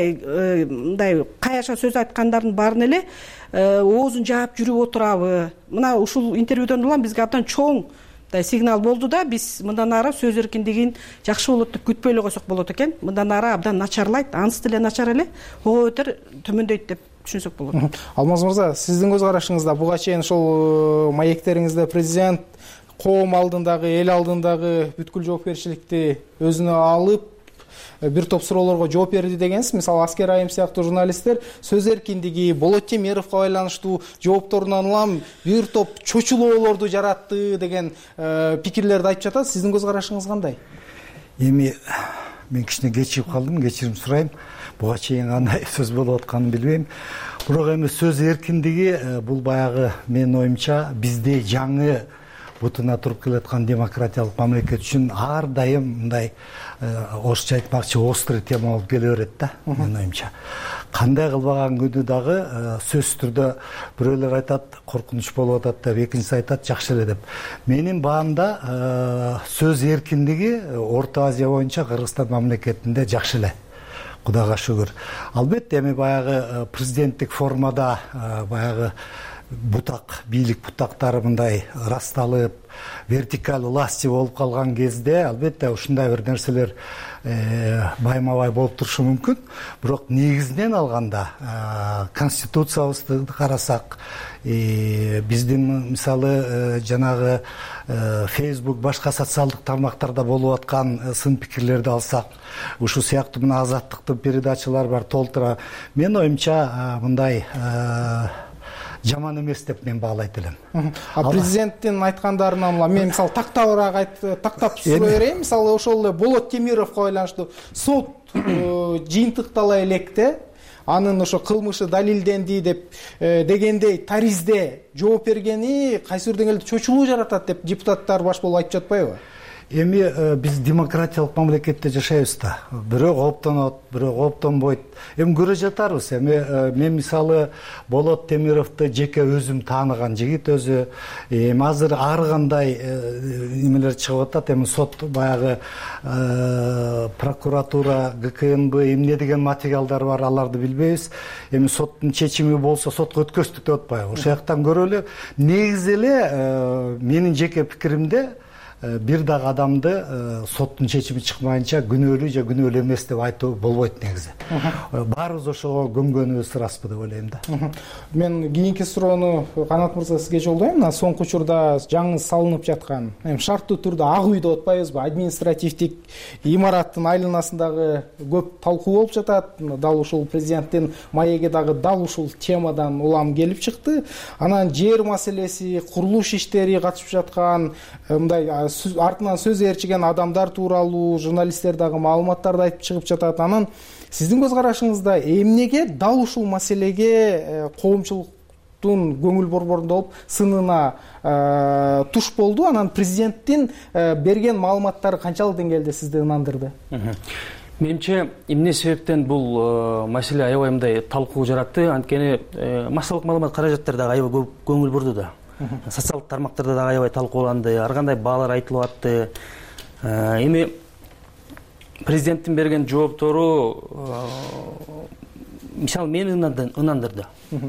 мындай каяша сөз айткандардын баарын эле оозун жаап жүрүп отурабы? Мына ушул интервьюдон улам бизге абдан чоң сигнал болду да, биз мындан ары сөз эркиндигин жакшы болот деп күтпөй эле койсок болот экен. Мындан ары абдан начарлайт, анысы деле начар эле, ого өтөр төмөндөйт деп түшүнсөк болот. Алмаз мырза, сиздин көз карашыңызда буга чейин ошол маектериңизде президент коом алдындагы, эл алдындагы бүткүл жоопкерчиликти өзүнө алып бир топ суроолорго жооп берди дегенсиз. Мисалы Аскер Айым сыяктуу журналисттер сөз эркиндиги, Болот Темировго байланыштуу жоопторунан улам бир топ чочулоолорду жаратты деген пикирлерди айтып жатат. Сиздин көз карашыңыз кандай? Эми мен кичине кечигип калдым, кечирим сурайм. Буга чейин кандай сөз болуп атканын билбейм. Бирок эми сөз эркиндиги бул баягы менин оюмча бизде жаңы бутуна туруп келаткан демократиялык мамлекет үчүн ар дайым мындай орусча айтмакчы острый тема болуп келе берет да, менин оюмча. Кандай кылбаган күнү дагы сөзсүз түрдө бирөөлөр айтат коркунуч болуп атат деп, экинчиси айтат жакшы эле деп. Менин баамда сөз эркиндиги Орто Азия боюнча Кыргызстан мамлекетинде жакшы эле. Кудайга шүгүр. Албетте эми баягы президенттик формада баягы бутак, бийлик бутактары мындай расталып, вертикаль власти болуп калган кезде албетте ушундай бир нерселер байма-бай болуп турушу мүмкүн. Бирок негизинен алганда конституциябызды карасак, биздин мисалы жанагы Facebook башка социалдык тармактарда болуп аткан сын пикирлерди алсак, ушул сыяктуу мына азаттыктын передачалары бар толтура. Менин оюмча мындай жаман эмес деп мен баалайт элем. Президенттин айткандарынан мен мисалы тактап сурай берейин. Мисалы ошол эле Болот Темировго байланыштуу сот жыйынтыктала электе, анын ошо кылмышы далилденди деп дегендей таризде жооп бергени кайсы бир деңгээлде чочулуу жаратат деп депутаттар баш болуп айтып жатпайбы? Эми биз демократиялык мамлекетте жашайбыз да. Бирөө кооптонот, бирөө кооптонбойт. Эми көрө жатарбыз. Эми мен мисалы Болот Темировду жеке өзүм тааныган жигит өзү. Эми азыр ар кандай немелер чыгып атат. Эми сот баягы прокуратура, ГКНБ эмне деген материалдар бар, аларды билбейбиз. Эми соттун чечими болсо сотко өткөздүк деп атпайбы? Ошол жактан көрөлү. Негизи эле менин жеке пикиримде бир дагы адамды соттун чечими чыкмайынча күнөөлүү же күнөөлүү эмес деп айтуу болбойт негизи. Баарыбыз ошого көнгөнүбүз ыраспы деп ойлойм да. Мен кийинки суроону Канат мырза сизге жолдойм. Мына соңку учурда жаңы салынып жаткан, шарттуу түрдө ак үй деп атпайбызбы, административдик имараттын айланасындагы көп талкуу болуп жатат. Дал ушул президенттин маеги дагы дал ушул темадан улам келип чыкты. Анан жер маселеси, курулуш иштери катышып жаткан, мындай артынан сөз ээрчиген адамдар тууралуу журналисттер дагы маалыматтарды айтып чыгып жатат. Анан сиздин көз карашыңызда эмнеге дал ушул маселеге коомчулуктун көңүл борборунда болуп сынына туш болду? Анан президенттин берген маалыматтары канчалык деңгээлде сизди ынандырды? Менимче эмне себептен бул маселе аябай мындай талкуу жаратты? Анткени массалык маалымат каражаттар дагы аябай көп көңүл бурду да. Социалдык тармактарда дагы аябай талкууланды, ар кандай баалар айтылып атты. Эми президенттин берген жооптору мисалы мени ынандырды.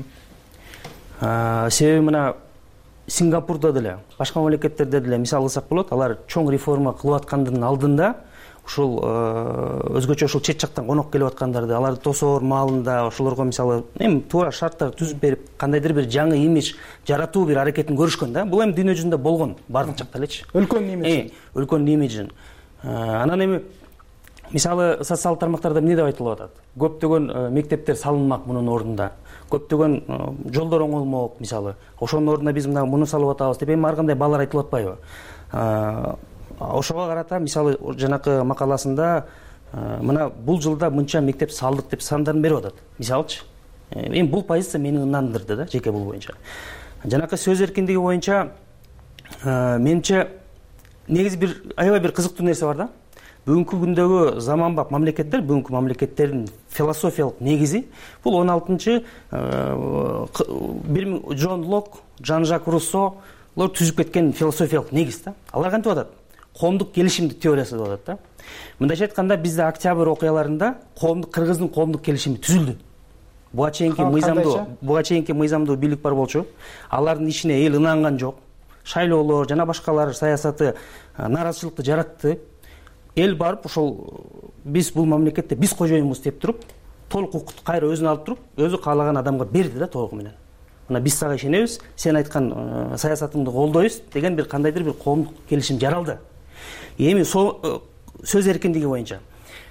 Себеби мына Сингапурда деле, башка мамлекеттерде деле мисал кылсак болот, алар чоң реформа кылып аткандын алдында ушул өзгөчө ушул чет жактан конок келип аткандарды, аларды тосоор маалында ошолорго мисалы эми туура шарттар түзүп берип, кандайдыр бир жаңы имидж жаратуу бир аракетин көрүшкөн да. Бул эми дүйнө жүзүндө болгон бардык жакта элечи. Өлкөнүн имиджин. Өлкөнүн имиджин. Анан эми мисалы социалдык тармактарда эмне деп айтылып атат? Көптөгөн мектептер салынмак мунун ордунда. Көптөгөн жолдор оңолмок мисалы. Ошонун ордуна биз муну салып атабыз деп эми ар кандай баалар айтылып атпайбы? Ошого карата мисалы жанакы макаласында мына бул жылда мынча мектеп салдык деп сандарын берип атат. Мисалычы. Эми бул позиция мени ынандырды да, жеке бул боюнча. Жанакы сөз эркиндиги боюнча менимче негизи бир аябай бир кызыктуу нерсе бар да. Бүгүнкү күндөгү заманбап мамлекеттер, бүгүнкү мамлекеттердин философиялык негизи бул 16-чы Джон Лок, Жан-Жак Руссолор түзүп кеткен философиялык негиз да. Алар кантип атат? Коомдук келишимдик теориясы деп атат да. Мындайча айтканда бизде октябрь окуяларында кыргыздын коомдук келишими түзүлдү. Буга чейинки мыйзамдуу бийлик бар болчу. Алардын ишине эл ынанган жок. Шайлоолор жана башкалар саясаты нааразычылыкты жаратты. Эл барып ошол биз бул мамлекетте биз кожоюнбуз деп туруп, толук укукту кайра өзүнө алып туруп, өзү каалаган адамга берди да толугу менен. Мына биз сага ишенебиз, сен айткан саясатыңды колдойбуз деген бир кандайдыр бир коомдук келишим жаралды. Эми сөз эркиндиги боюнча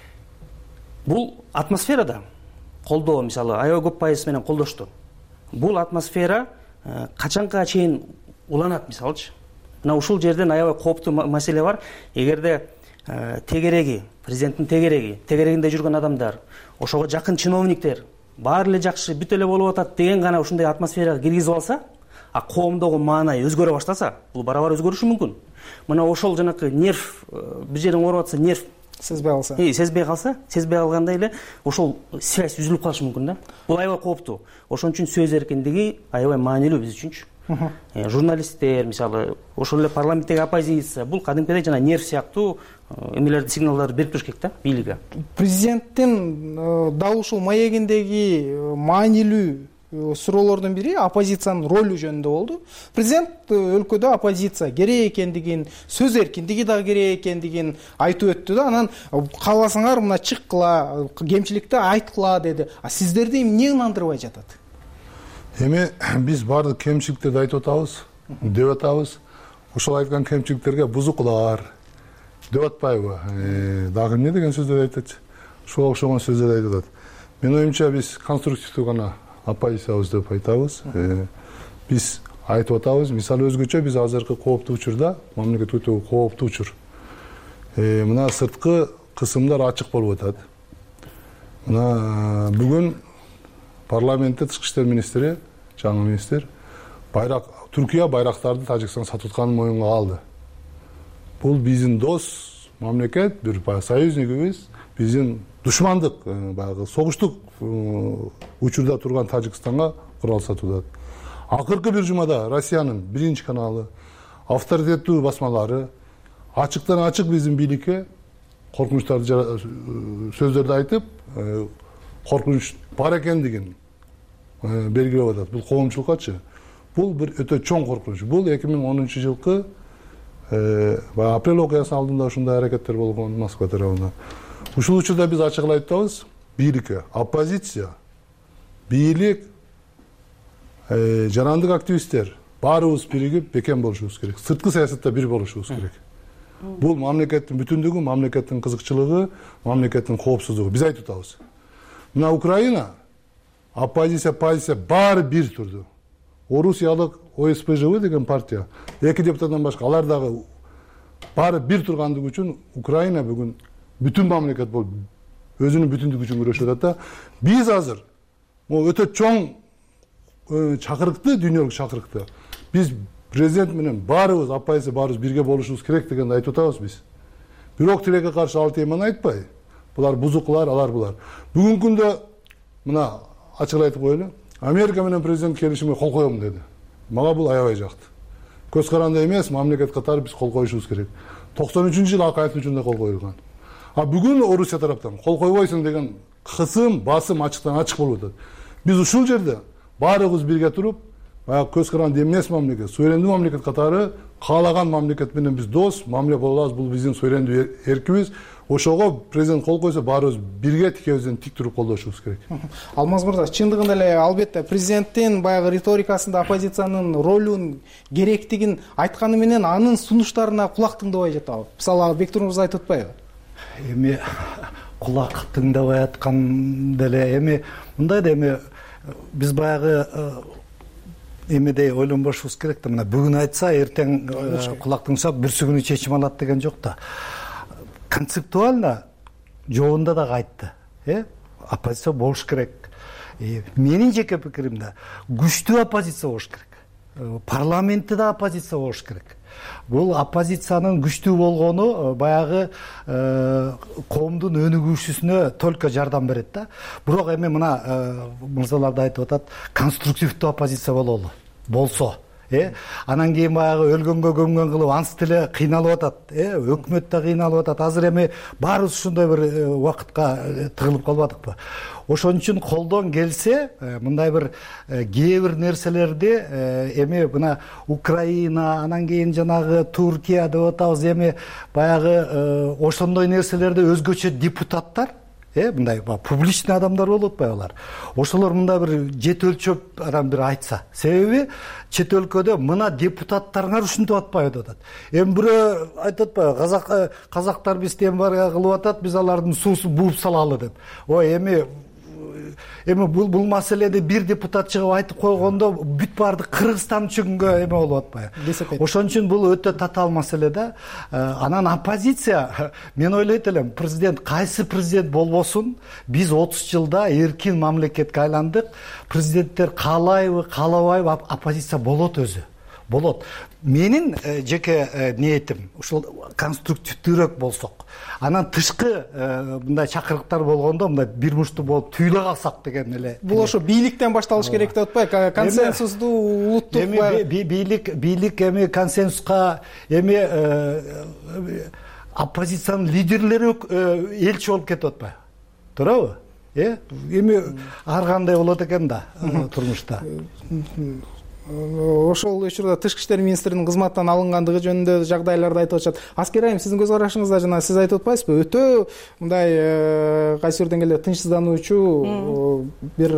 бул атмосферада колдоо мисалы аябай көп пайыз менен колдошту. Бул атмосфера качанга чейин уланат мисалычы. Мына ушул жерден аябай кооптуу маселе бар. Эгерде тегереги, президенттин тегерегинде жүргөн адамдар, ошого жакын чиновниктер баары эле жакшы, бүт эле болуп атат деген гана ушундай атмосферага киргизип алса, коомдогу маанай өзгөрө баштаса, бул барабар өзгөрүшү мүмкүн. Мына ошол жанакы нерв, бир жерин ооруп атса, нерв сезбей калгандай эле ошол связь үзүлүп калышы мүмкүн да. Бул аябай кооптуу. Ошон үчүн сөз эркиндиги аябай маанилүү биз үчүнчү. Журналисттер мисалы, ошол эле парламенттеги оппозиция, бул кадимкидей жана нерв сыяктуу эмелерди, сигналдарды берип туруш керек да бийликке. Президенттин дал ушул маегиндеги маанилүү суроолордун бири оппозициянын ролу жөнүндө болду. Президент өлкөдө оппозиция керек экендигин, сөз эркиндиги дагы керек экендигин айтып өттү да. Анан кааласаңар мына чыккыла, кемчиликти айткыла деди. Сиздерди эмне ынандырбай жатат? Эми биз баардык кемчиликтерди айтып атабыз, деп атабыз. Ошол айткан кемчиликтерге бузукулар деп атпайбы? Дагы эмне деген сөздөрдү айтат? Ошого окшогон сөздөрдү айтып атат. Менин оюмча биз конструктивдүү гана оппозициябыз деп айтабыз. Биз айтып атабыз, мисалы өзгөчө биз азыркы кооптуу учурда, мамлекет өтө кооптуу учур. Мына сырткы кысымдар ачык болуп атат. Мына бүгүн парламентте тышкы иштер министри, жаңы министр, Түркия байрактарды Тажикстан сатып атканын моюнга алды. Бул биздин дос мамлекет, бир союзникибиз, биздин душмандык, баягы согуштук учурда турган Тажикстанга курал сатып атат. Акыркы бир жумада Россиянын биринчи каналы, авторитеттүү басмалары ачыктан ачык биздин бийликке коркунучтарды сөздөрдү айтып, коркунуч бар экендигин белгилеп атат. Бул коомчулуккачы. Бул бир өтө чоң коркунуч. Бул 2010-жылкы апрель окуясынын алдында ушундай аракеттер болгон Москва тарабынан. Ушул учурда биз ачык айтабыз, бийликке, оппозиция, бийлик, жарандык активисттер баарыбыз биригип бекем болушубуз керек. Сырткы саясатта бир болушубуз керек. Бул мамлекеттин бүтүндүгү, мамлекеттин кызыкчылыгы, мамлекеттин коопсуздугу. Биз айтып атабыз. Мына Украина оппозиция, позиция баары бир турду. Орусиялык ОСПЖВ деген партия, 2 депутаттан башка, алар дагы баары бир тургандыгы үчүн Украина бүгүн бүтүн мамлекет болуп өзүнүн бүтүндүгү үчүн күрөшүп атат да. Биз азыр өтө чоң чакырыкты, дүйнөлүк чакырыкты. Биз президент менен баарыбыз, оппозиция баарыбыз бирге болушубуз керек дегенди айтып атабыз биз. Бирок тилекке каршы ал теманы айтпай, булар бузуклар, алар булар. Бүгүнкү күндө мына ачык айтып коелу. Америка менен президент келишимге кол коем деди. Мага бул аябай жакты. Көз каранды эмес, мамлекет катары биз кол коюшубуз керек. 93-жылы Акаевдин учурунда кол коюлган. А бүгүн Орусия тараптан кол койбойсуң деген кысым, басым ачыктан ачык болуп атат. Биз ушул жерде баарыбыз бирге туруп, баягы көз каранды эмес мамлекет, суверендүү мамлекет катары каалаган мамлекет менен биз дос, мамиле боло алабыз. Бул биздин суверендүү эркибиз. Ошого президент кол койсо баарыбыз бирге тикебизден тик туруп колдошубуз керек. Алмаз мырза, чындыгында эле албетте президенттин баягы риторикасында оппозициянын ролун, керектигин айтканы менен анын сунуштарына кулак тыңдабай жатабы. Мисалы Бектур мырза айтып атпайбы? Эми кулак тыңдабай аткан деле эми мындай да эми биз баягы эмедей ойлонбошубуз керек да. Мына бүгүн айтса, эртең кулак тыңдасак бүрсү күнү чечим алат деген жок да. Концептуально жоонда да айтты. Оппозиция болуш керек. Менин жеке пикиримде күчтүү оппозиция болуш керек. Парламентте да оппозиция болуш керек. Бул оппозициянын күчтүү болгону баягы коомдун өнүгүүсүнө только жардам берет да. Бирок эми мына мырзалар да айтып атат, конструктивдүү оппозиция бололу. Болсо анан кийин баягы өлгөнгө көмгөн кылып анс деле кыйналып атат. Өкмөт да кыйналып атат. Азыр эми баарыбыз ушундай бир убакытка тыгылып калып атыкпы? Ошон үчүн колдон келсе, мындай бир кээ бир нерселерди эми мына Украина, анан кийин жанагы Туркия деп атабыз, эми баягы ошондой нерселерди өзгөчө депутаттар, мындай публичный адамдар болуп атпайбы алар. Ошолор мындай бир жет өлчөп анан бир айтса. Себеби чет өлкөдө мына депутаттарыңар ушинтип атпайбы деп атат. Эми бирөө айтып атпайбы, казактар бизден бар кылып атат, биз алардын суусун бууп салалы деп. Ой, эми бул маселеде бир депутат чыгып айтып койгондо бүт баарды Кыргызстан үчүнгө эме болуп атпайбы? Ошон үчүн бул өтө татаал маселе да. Анан оппозиция, мен ойлойт элем, президент кайсы президент болбосун, биз 30 жылда эркин мамлекетке айландык. Президенттер каалайбы, каалабайбы, оппозиция болот өзү. Болот. Менин жеке ниетим ушул конструктивдүүрөөк болсок. Анан тышкы мындай чакырыктар болгондо мындай бир мушту болуп түйүлө калсак деген эле. Бул ошо бийликтен башталыш керек деп атпайбы? Консенсустуу улуттук бийлик эми консенсуска эми оппозициянын лидерлери элчи болуп кетип атпайбы? Туурабы? Эми ар кандай болот экен да турмушта. Ошол учурда тышкы иштер министринин кызматтан алынгандыгы жөнүндө жагдайларды айтып атышат. Аскер айым, сиздин көз карашыңызда жана сиз айтып атпайсызбы? Өтө мындай кайсы бир деңгээлде тынчсыздануучу бир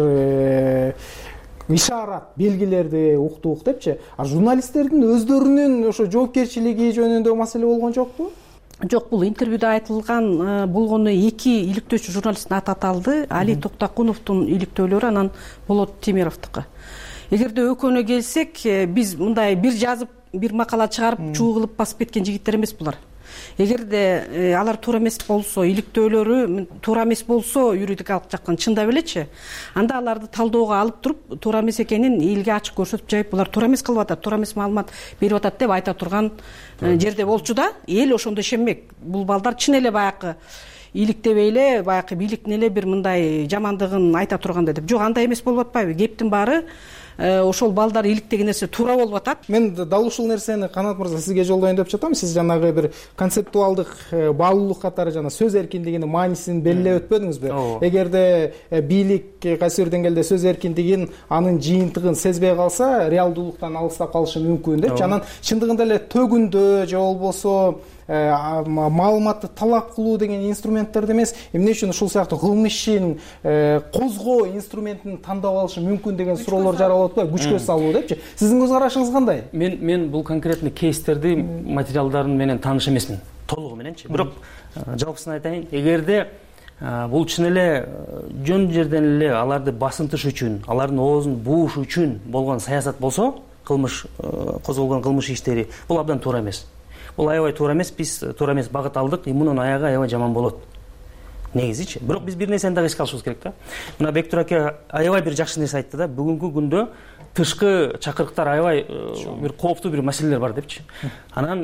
ишарат, белгилерди уктук депчи. А журналисттердин өздөрүнүн ошо жоопкерчилиги жөнүндө маселе болгон жокпу? Жок, бул интервьюда айтылган болгону эки иликтөөчү журналисттин аты аталды. Али Токтокуновдун иликтөөлөрү, анан Болот Темировдуку. Эгерде өкөнө келсек, биз мындай бир жазып, бир макала чыгарып, чуу кылып басып кеткен жигиттер эмес булар. Эгерде алар туура эмес болсо, иликтөөлөрү туура эмес болсо, юридикалык жактан чындап элечи, анда аларды талоого алып туруп, туура эмес экенин элге ачык көрсөтүп жайып, булар туура эмес кылып атат, туура эмес маалымат берип атат деп айта турган жерде болчу да, эл ошондо ишенбек. Бул балдар чын эле баягы иликтебей эле, баягы бийликтин эле бир мындай жамандыгын айта тургандай деп. Жок, андай эмес болуп атпайбы? Кептин баары ошол балдар иликтеген нерсе туура болуп атат. Мен дал ушул нерсени Канат мырза сизге жолдоюн деп жатам. Сиз жанагы бир концептуалдык баалуулук катары жана сөз эркиндигинин маанисин белгилеп өтпөдүңүзбү? Эгерде бийлик кайсы бир деңгээлде сөз эркиндигин, анын жыйынтыгын сезбей калса, реалдуулуктан алыстап калышы мүмкүн депчи. Анан чындыгында эле төгүндө же болбосо маалыматты талап кылуу деген инструменттерди эмес, эмне үчүн ушул сыяктуу кылмыш ишин козгоо инструментин тандап алышы мүмкүн деген суроолор жаралып атпайбы? Күчкө салуу депчи. Сиздин көз карашыңыз кандай? Мен бул конкретный кейстерди материалдарын менен тааныш эмесмин, толугу мененчи. Бирок жалпысын айтайын, эгерде бул чын эле жөн жерден эле аларды басынтыш үчүн, алардын оозун бууш үчүн болгон саясат болсо, кылмыш козголгон кылмыш иштери, бул абдан туура эмес. Бул аябай туура эмес, биз туура эмес багыт алдык, мунун аягы аябай жаман болот. Негизичи. Бирок биз бир нерсени дагы эске алышыбыз керек да. Мына Бектур аке аябай бир жакшы нерсе айтты да. Бүгүнкү күндө тышкы чакырыктар аябай бир кооптуу бир маселелер бар депчи. Анан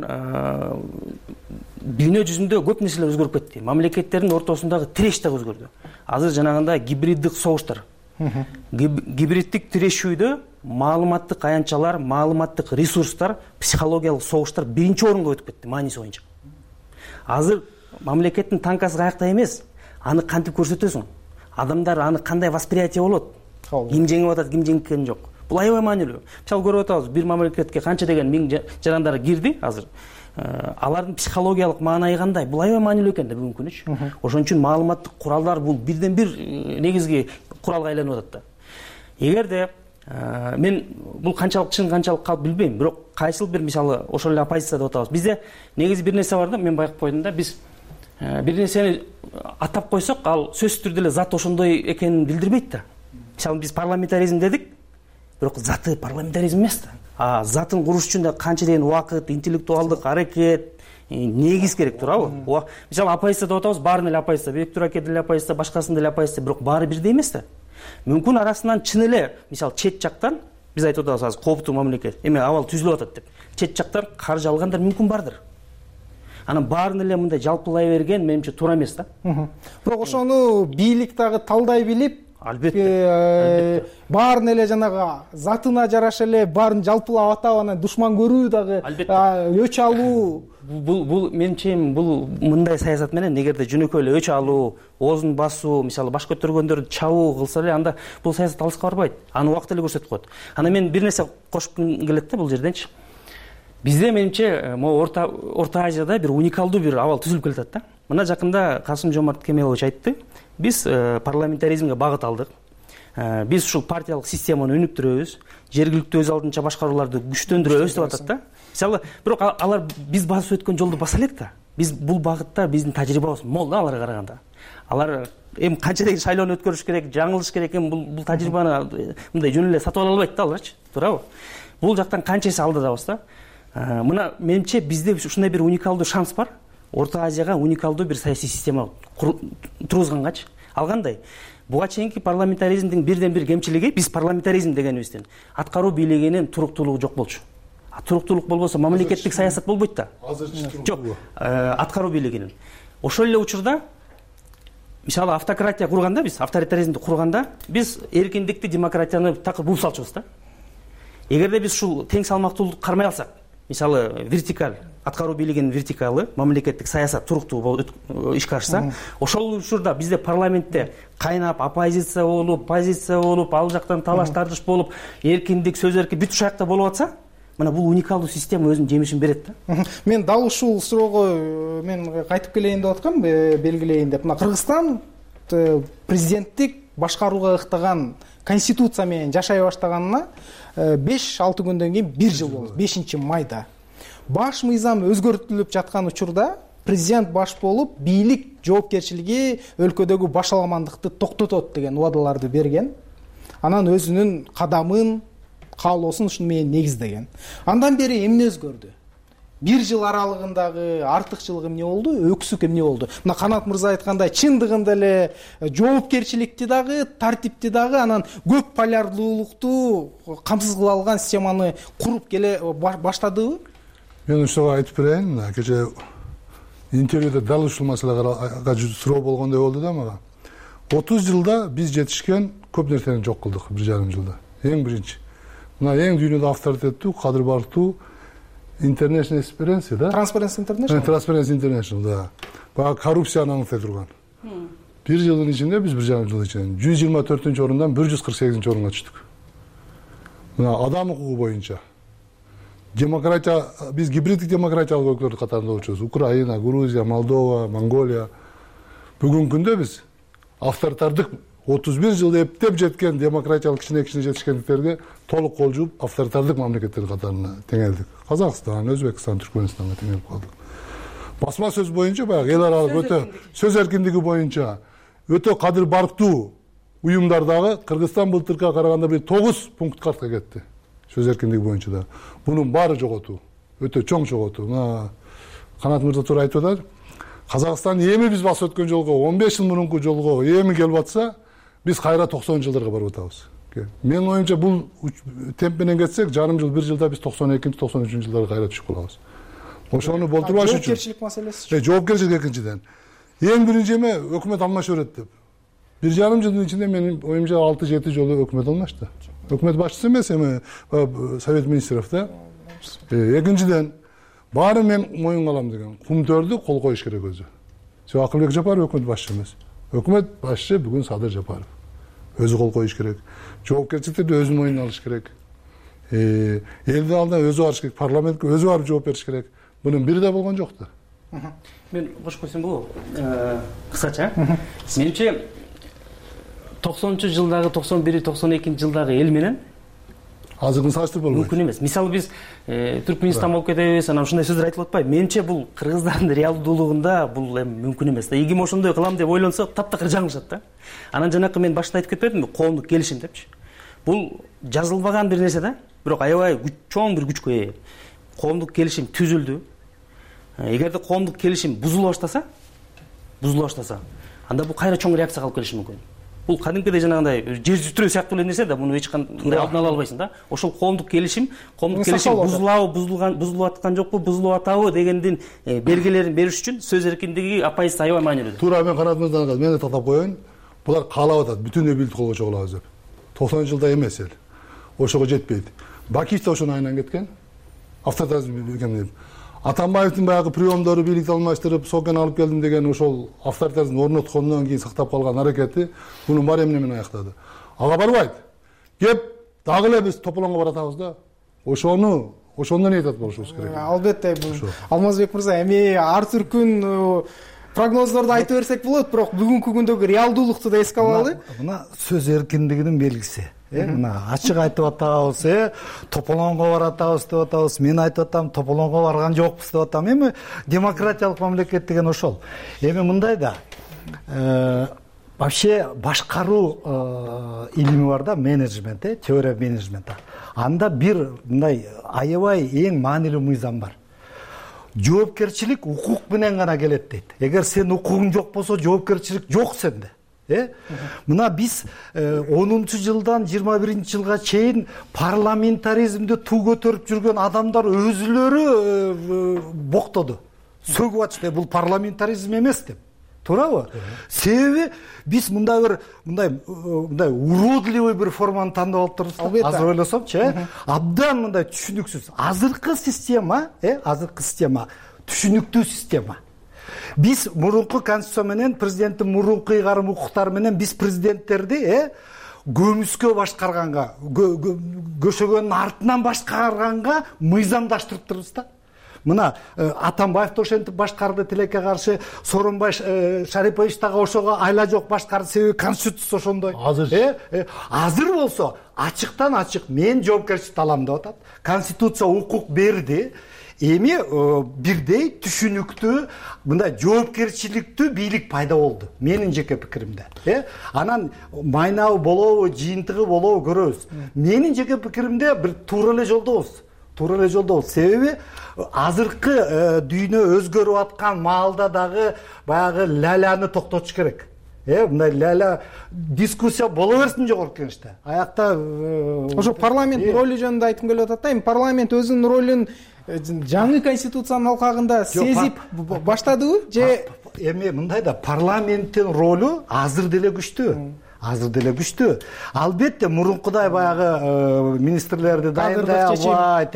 дүйнө жүзүндө көп нерселер өзгөрүп кетти. Мамлекеттердин ортосундагы тиреш да өзгөрдү. Азыр жанагындай гибриддик согуштар. Гибриддик тирешүүдө маалыматтык аянтчалар, маалыматтык ресурстар, психологиялык согуштар биринчи орунга өтүп кетти мааниси боюнча. Азыр мамлекеттин танкасы каякта эмес, аны кантип көрсөтөсүң? Адамдар аны кандай восприятие болот? Ким жеңип атат, ким жеңген жок. Бул аябай маанилүү. Мисалы көрүп атабыз, бир мамлекетке канча деген миң жарандар кирди азыр. Алардын психологиялык маанайы кандай? Бул аябай маанилүү экен да бүгүнкү күнүчү. Ошон үчүн маалыматтык куралдар бул бирден бир негизги куралга айланып атат да. Эгерде мен бул канчалык чын, канчалык калп билбейм, бирок кайсыл бир мисалы ошол эле оппозиция деп атабыз. Бизде негизи бир нерсе бар да, мен байкап койдум да, биз бир нерсени атап койсок, ал сөзсүз түрдө эле зат ошондой экенин билдирбейт да. Мисалы биз парламентаризм дедик, бирок заты парламентаризм эмес да. Затын куруш үчүн да канча деген убакыт, интеллектуалдык аракет, негиз керек турабы? Мисалы оппозиция деп атабыз, баарын эле оппозиция, Бектур аке деле оппозиция, башкасын деле оппозиция, бирок баары бирдей эмес да. Мүмкүн арасынан чын эле, мисалы чет жактан биз айтып атабыз азыр кооптуу мамлекет, эме абал түзүлүп атат деп. Чет жактан каржы алгандар мүмкүн бардыр. Анан баарын эле мындай жалпылай берген менимче туура эмес да. Бирок ошону бийлик дагы талдай билип, албетте баарын эле жанагы затына жараша эле баарын жалпылап атап, анан душман көрүү дагы, өч алуу. Бул менимче бул мындай саясат менен эгерде жөнөкөй эле өч алуу, оозун басуу, мисалы баш көтөргөндөрдү чабуу кылса эле, анда бул саясат алыска барбайт. Аны убакыт эле көрсөтүп коет. Анан мен бир нерсе кошкум келет да бул жерденчи. Бизде менимче могу Орто Азияда бир уникалдуу бир абал түзүлүп келатат да. Мына жакында Касым-Жомарт Кемелович айтты. Биз парламентаризмге багыт алдык. Биз ушул партиялык системаны өнүктүрөбүз, жергиликтүү өз алдынча башкарууларды күчтөндүрөбүз деп атат да. Мисалы, бирок алар биз басып өткөн жолду баса элек да. Биз бул багытта биздин тажрыйбабыз мол да аларга караганда. Алар эми канча деген шайлоону өткөрүш керек, жаңылыш керек эми бул тажрыйбаны мындай жөн эле сатып ала албайт да аларчы, туурабы? Бул жактан канча эсе алдыдабыз да. Мына менимче бизде ушундай бир уникалдуу шанс бар. Орто Азияга уникалдуу бир саясий система тургузгангачы. Ал кандай? Буга чейинки парламентаризмдин бирден бир кемчилиги, биз парламентаризм дегенибизден аткаруу бийлигинин туруктуулугу жок болчу. Туруктуулук болбосо мамлекеттик саясат болбойт да. Жок, аткаруу бийлигинин. Ошол эле учурда мисалы автократия курганда, биз авторитаризмди курганда, биз эркиндикти, демократияны такыр бууп салчубуз да. Эгерде биз ушул тең салмактуулукту кармай алсак, мисалы вертикаль, аткаруу бийлигинин вертикалы, мамлекеттик саясат туруктуу болуп ишке ашса, ошол учурда бизде парламентте кайнап оппозиция болуп, позиция болуп, ал жактан талаш тартыш болуп, эркиндик, сөз эркин бүт ушул жакта болуп атса, мына бул уникалдуу система өзүнүн жемишин берет да. Мен дал ушул суроого мен кайтып келейин деп аткам, белгилейин деп. Мына Кыргызстан президенттик башкарууга ыктаган конституция менен жашай баштаганына 5-6 күндөн кийин 1 жыл болду. 5-майда. Баш мыйзам өзгөртүлүп жаткан учурда президент баш болуп, бийлик жоопкерчилиги өлкөдөгү башаламандыкты токтотот деген убадаларды берген. Анан өзүнүн кадамын, каалоосун ушуну менен негиздеген. Андан бери эмне өзгөрдү? 1 жыл аралыгындагы артыкчылык эмне болду, өксүк эмне болду? Мына Канат мырза айткандай, чындыгында эле жоопкерчиликти дагы, тартипти дагы, анан көп полярдуулукту камсыз кыла алган системаны куруп келе баштадыбы? Мен ушуга айтып берейин, кече интервьюда дал ушул маселега суроо болгондой болду да мага. 30 жылда биз жетишкен көп нерсени жок кылдык 1,5 жылда. Эң биринчи. Мына эң дүйнөдө авторитеттүү, кадыр бартуу International Experience, да? Transparency International. Transparency International, да. Бага коррупцияны аңлытай турган. 1 жылдын ичинде биз 1,5 жыл ичинде 124-орундан 148-орунга түштүк. Мына адам укугу боюнча демократия, биз гибриддик демократиялык өлкөлөр катарында болчубуз. Украина, Грузия, Молдова, Монголия. Бүгүнкү күндө биз авторитардык 31 жылда эптеп жеткен демократиялык кичине жетишкендиктерге толук кол жууп авторитардык мамлекеттер катарына теңелдик. Казакстан, Өзбекстан, Түркмөнстанга теңелип калдык. Басма сөз боюнча баягы эл аралык өтө сөз эркиндиги боюнча өтө кадыр бартуу уюмдардагы Кыргызстан былтыркыга караганда бир 9 пунктка артка кетти. Сөз эркиндиги боюнча да. Бунун баары жоготуу, өтө чоң жоготуу. Мына Канат мырза туура айтып атат. Казакстан эми биз басып өткөн жолго 15 жыл мурунку жолго эми келип атса, биз кайра 90 жылдарга барып атабыз. Менин оюмча бул темп менен кетсек жарым жыл, 1 жылда биз 92-93 жылдарга кайра түшүп калабыз. Ошону болтурбаш үчүн жоопкерчилик маселеси. Жоопкерчилик экинчиден. Эң биринчи эме өкмөт алмаша берет деп. 1,5 жылдын ичинде менин оюмча 6-7 жолу өкмөт алмашты. Өкмөт башчысы эмес, эми Совет министров да. Экинчиден баары мен моюнга алам деген кумтөрдү кол коюш керек өзү. Акылбек Жапаров өкмөт башчы эмес. Өкмөт башчы бүгүн Садыр Жапаров. Өзү кол коюш керек. Жоопкерчиликти өзүнүн мойнуна алыш керек. Элдин алдына өзү барыш керек, парламентке өзү барып жооп бериш керек. Мунун бири да болгон жок да. Мен кошуп койсом болобу? Кыскача. Менимче 90-жылдагы, 91-92 жылдагы эл менен азыркын салыштырып болбойт. Мүмкүн эмес. Мисалы биз Түркмөнстан болуп кетебиз, анан ушундай сөздөр айтылып атпайбы? Менимче бул кыргыздардын реалдуулугунда бул эми мүмкүн эмес да. Ийгим ошондой кылам деп ойлонсо таптакыр жаңылышат да. Анан жанакы мен башта айтып кетпедимби, коомдук келишим депчи. Бул жазылбаган бир нерсе да. Бирок аябай чоң бир күчкө ээ. Коомдук келишим түзүлдү. Эгерде коомдук келишим бузула баштаса, анда бул кайра чоң реакция калып келиши мүмкүн. Бул кадимкидей жанагындай жер зүтүрөө сыяктуу эле нерсе да, муну эч кандай алдын ала албайсың да. Ошол коомдук келишим бузулуп аткан жокпу, бузулуп атабы дегендин белгилерин бериш үчүн сөз эркиндиги оппозиция аябай маанилүү. Туура мен канатымыздан мен да тактап коеюн. Булар каалап атат, бүтүндөй бийлик колго чогулабыз деп. 90 жылда эмес эл. Ошого жетпейт. Бакиев да ошону айынан кеткен. Авторитаризм экен деп. Атамбаевдин баягы приемдору бийликти алмаштырып, сокен алып келдим деген ошол авторитаризмди орноткондон кийин сактап калган аракети муну бар эмне менен аяктады. Ага барбайт. Кеп дагы эле биз тополонго баратабыз да. Ошондон айтат болушубуз керек. Албетте бул Алмазбек мырза, эми ар түркүн прогноздорду айтып берсек болот, бирок бүгүнкү күндөгү реалдуулукту да эске алалы. Мына сөз эркиндигинин белгиси. Мына ачык айтып атабыз, тополонго баратабыз деп атабыз. Мен айтып атам, тополонго барган жокпуз деп атам. Эми демократиялык мамлекет деген ошол. Эми мындай да. Вообще башкаруу илими бар да, менеджмент, теория менеджмента. Анда бир мындай аябай эң маанилүү мыйзам бар. Жоопкерчилик укук менен гана келет дейт. Эгер сен укугуң жок болсо, жоопкерчилик жок сенде. Мына биз 10 жылдан 21 жылга чейин парламентаризмди туу көтөрүп жүргөн адамдар өзүлөрү боктоду. Сөгүп атышты, бул парламентаризм эмес деп. Туурабы? Себеби биз мындай уродливый бир форманы тандап алып турбуз. Азыр ойлосомчу, абдан мындай түшүнүксүз. Азыркы система түшүнүктүү система. Биз мурунку конституция менен президенттин мурунку ыйгарым укуктары менен биз президенттерди көмүскө башкарганга, көшөгөнүн артынан башкарганга мыйзамдаштырып турбуз да. Мына Атамбаев да ошентип башкарды тилекке каршы, Сооронбай Шарипович дагы ошого айла жок башкарды, себеби конституция ошондой. Азыр болсо ачыктан ачык мен жоопкерчиликти алам деп атат. Конституция укук берди. Эми бирдей түшүнүктүү мындай жоопкерчиликтүү бийлик пайда болду. Менин жеке пикиримде. Анан майнабы болобу, жыйынтыгы болобу көрөбүз. Менин жеке пикиримде бир туура эле жолдобуз. Себеби азыркы дүйнө өзгөрүп аткан маалда дагы баягы лаланы токтотуш керек. Мындай лала дискуссия боло берсин жогорку кеңеште. Аякта ошо парламенттин ролу жөнүндө айткым келип атат да. Эми парламент өзүнүн ролун жаңы конституциянын алкагында сезип баштадыбы же эми мындай да, парламенттин ролу азыр деле күчтүү. Албетте мурункудай баягы министрлерди дайындай албайт,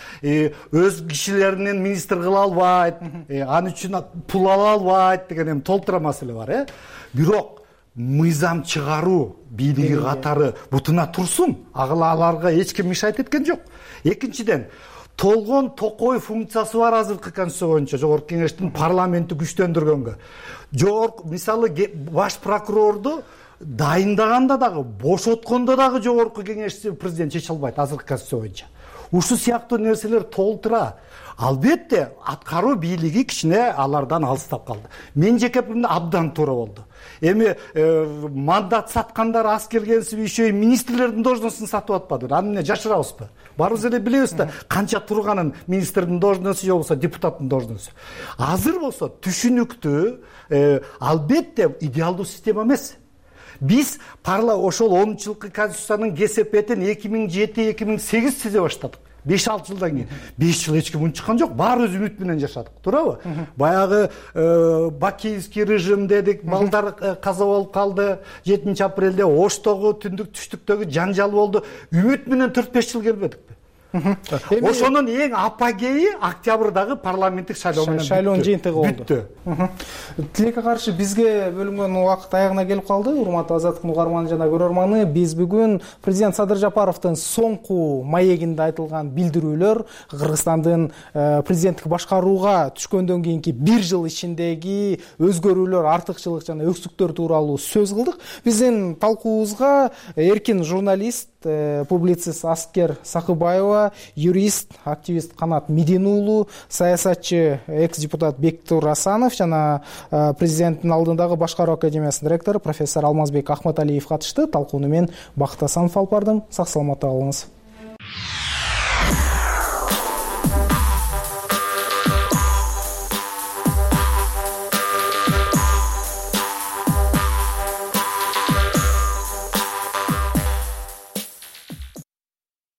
өз кишилеринен министр кыла албайт, аны үчүн пул ала албайт деген эми толтура маселе бар, Бирок мыйзам чыгаруу бийлиги катары бутуна турсун. Аларга эч ким мешать эткен жок. Экинчиден, толгон токой функциясы бар азыркы конституция боюнча жогорку кеңештин парламентти күчтөндүргөнгө. Мисалы баш прокурорду дайындаганда дагы, бошоткондо дагы жогорку кеңешчи президент чече албайт азыркы конституция боюнча. Ушул сыяктуу нерселер толтура. Албетте аткаруу бийлиги кичине алардан алыстап калды. Мен жеке пикиримде абдан туура болду. Эми мандат саткандар аз келгенсип еще и министрлердин должностун сатып атпады. Аны эмне жашырабызбы? Барыбыз эле билебиз да, канча турганын министрдин должносту же болбосо депутаттын должносту. Азыр болсо түшүнүктүү, албетте идеалдуу система эмес. Биз ошол 10 жылкы конституциянын кесепетин 2007-2008 түзө баштадык. 5-6 жылдан кийин 5 жыл эч ким унчуккан жок, баарыбыз үмүт менен жашадык, туурабы? Баягы бакиевский режим дедик, балдар каза болуп калды. 7-апрелде Оштогу, түндүк түштүктөгү жанжал болду. Үмүт менен 4-5 жыл келбедикпи? Ошонун эң апогейи октябрдагы парламенттик шайлоонун жыйынтыгы болду. Тилекке каршы бизге бөлүнгөн убакыт аягына келип калды. Урматтуу Азаттыктын угарманы жана көрөрманы, биз бүгүн президент Садыр Жапаровдун соңку маегинде айтылган билдирүүлөр, Кыргызстандын президенттик башкарууга түшкөндөн кийинки 1 жыл ичиндеги өзгөрүүлөр, артыкчылык жана өксүктөр тууралуу сөз кылдык. Биздин талкуубузга эркин журналист, публицист Аскер Сакыбаева, юрист, активист Канат Медин саясатчы экс-депутат Бектур Асанов жана президенттин алдындагы Башкаруу академиясынын ректору профессор Алмазбек Ахматалиев катышты. Талкууну мен Бакыт Асанов алып бардым. Сак саламатта калыңыз.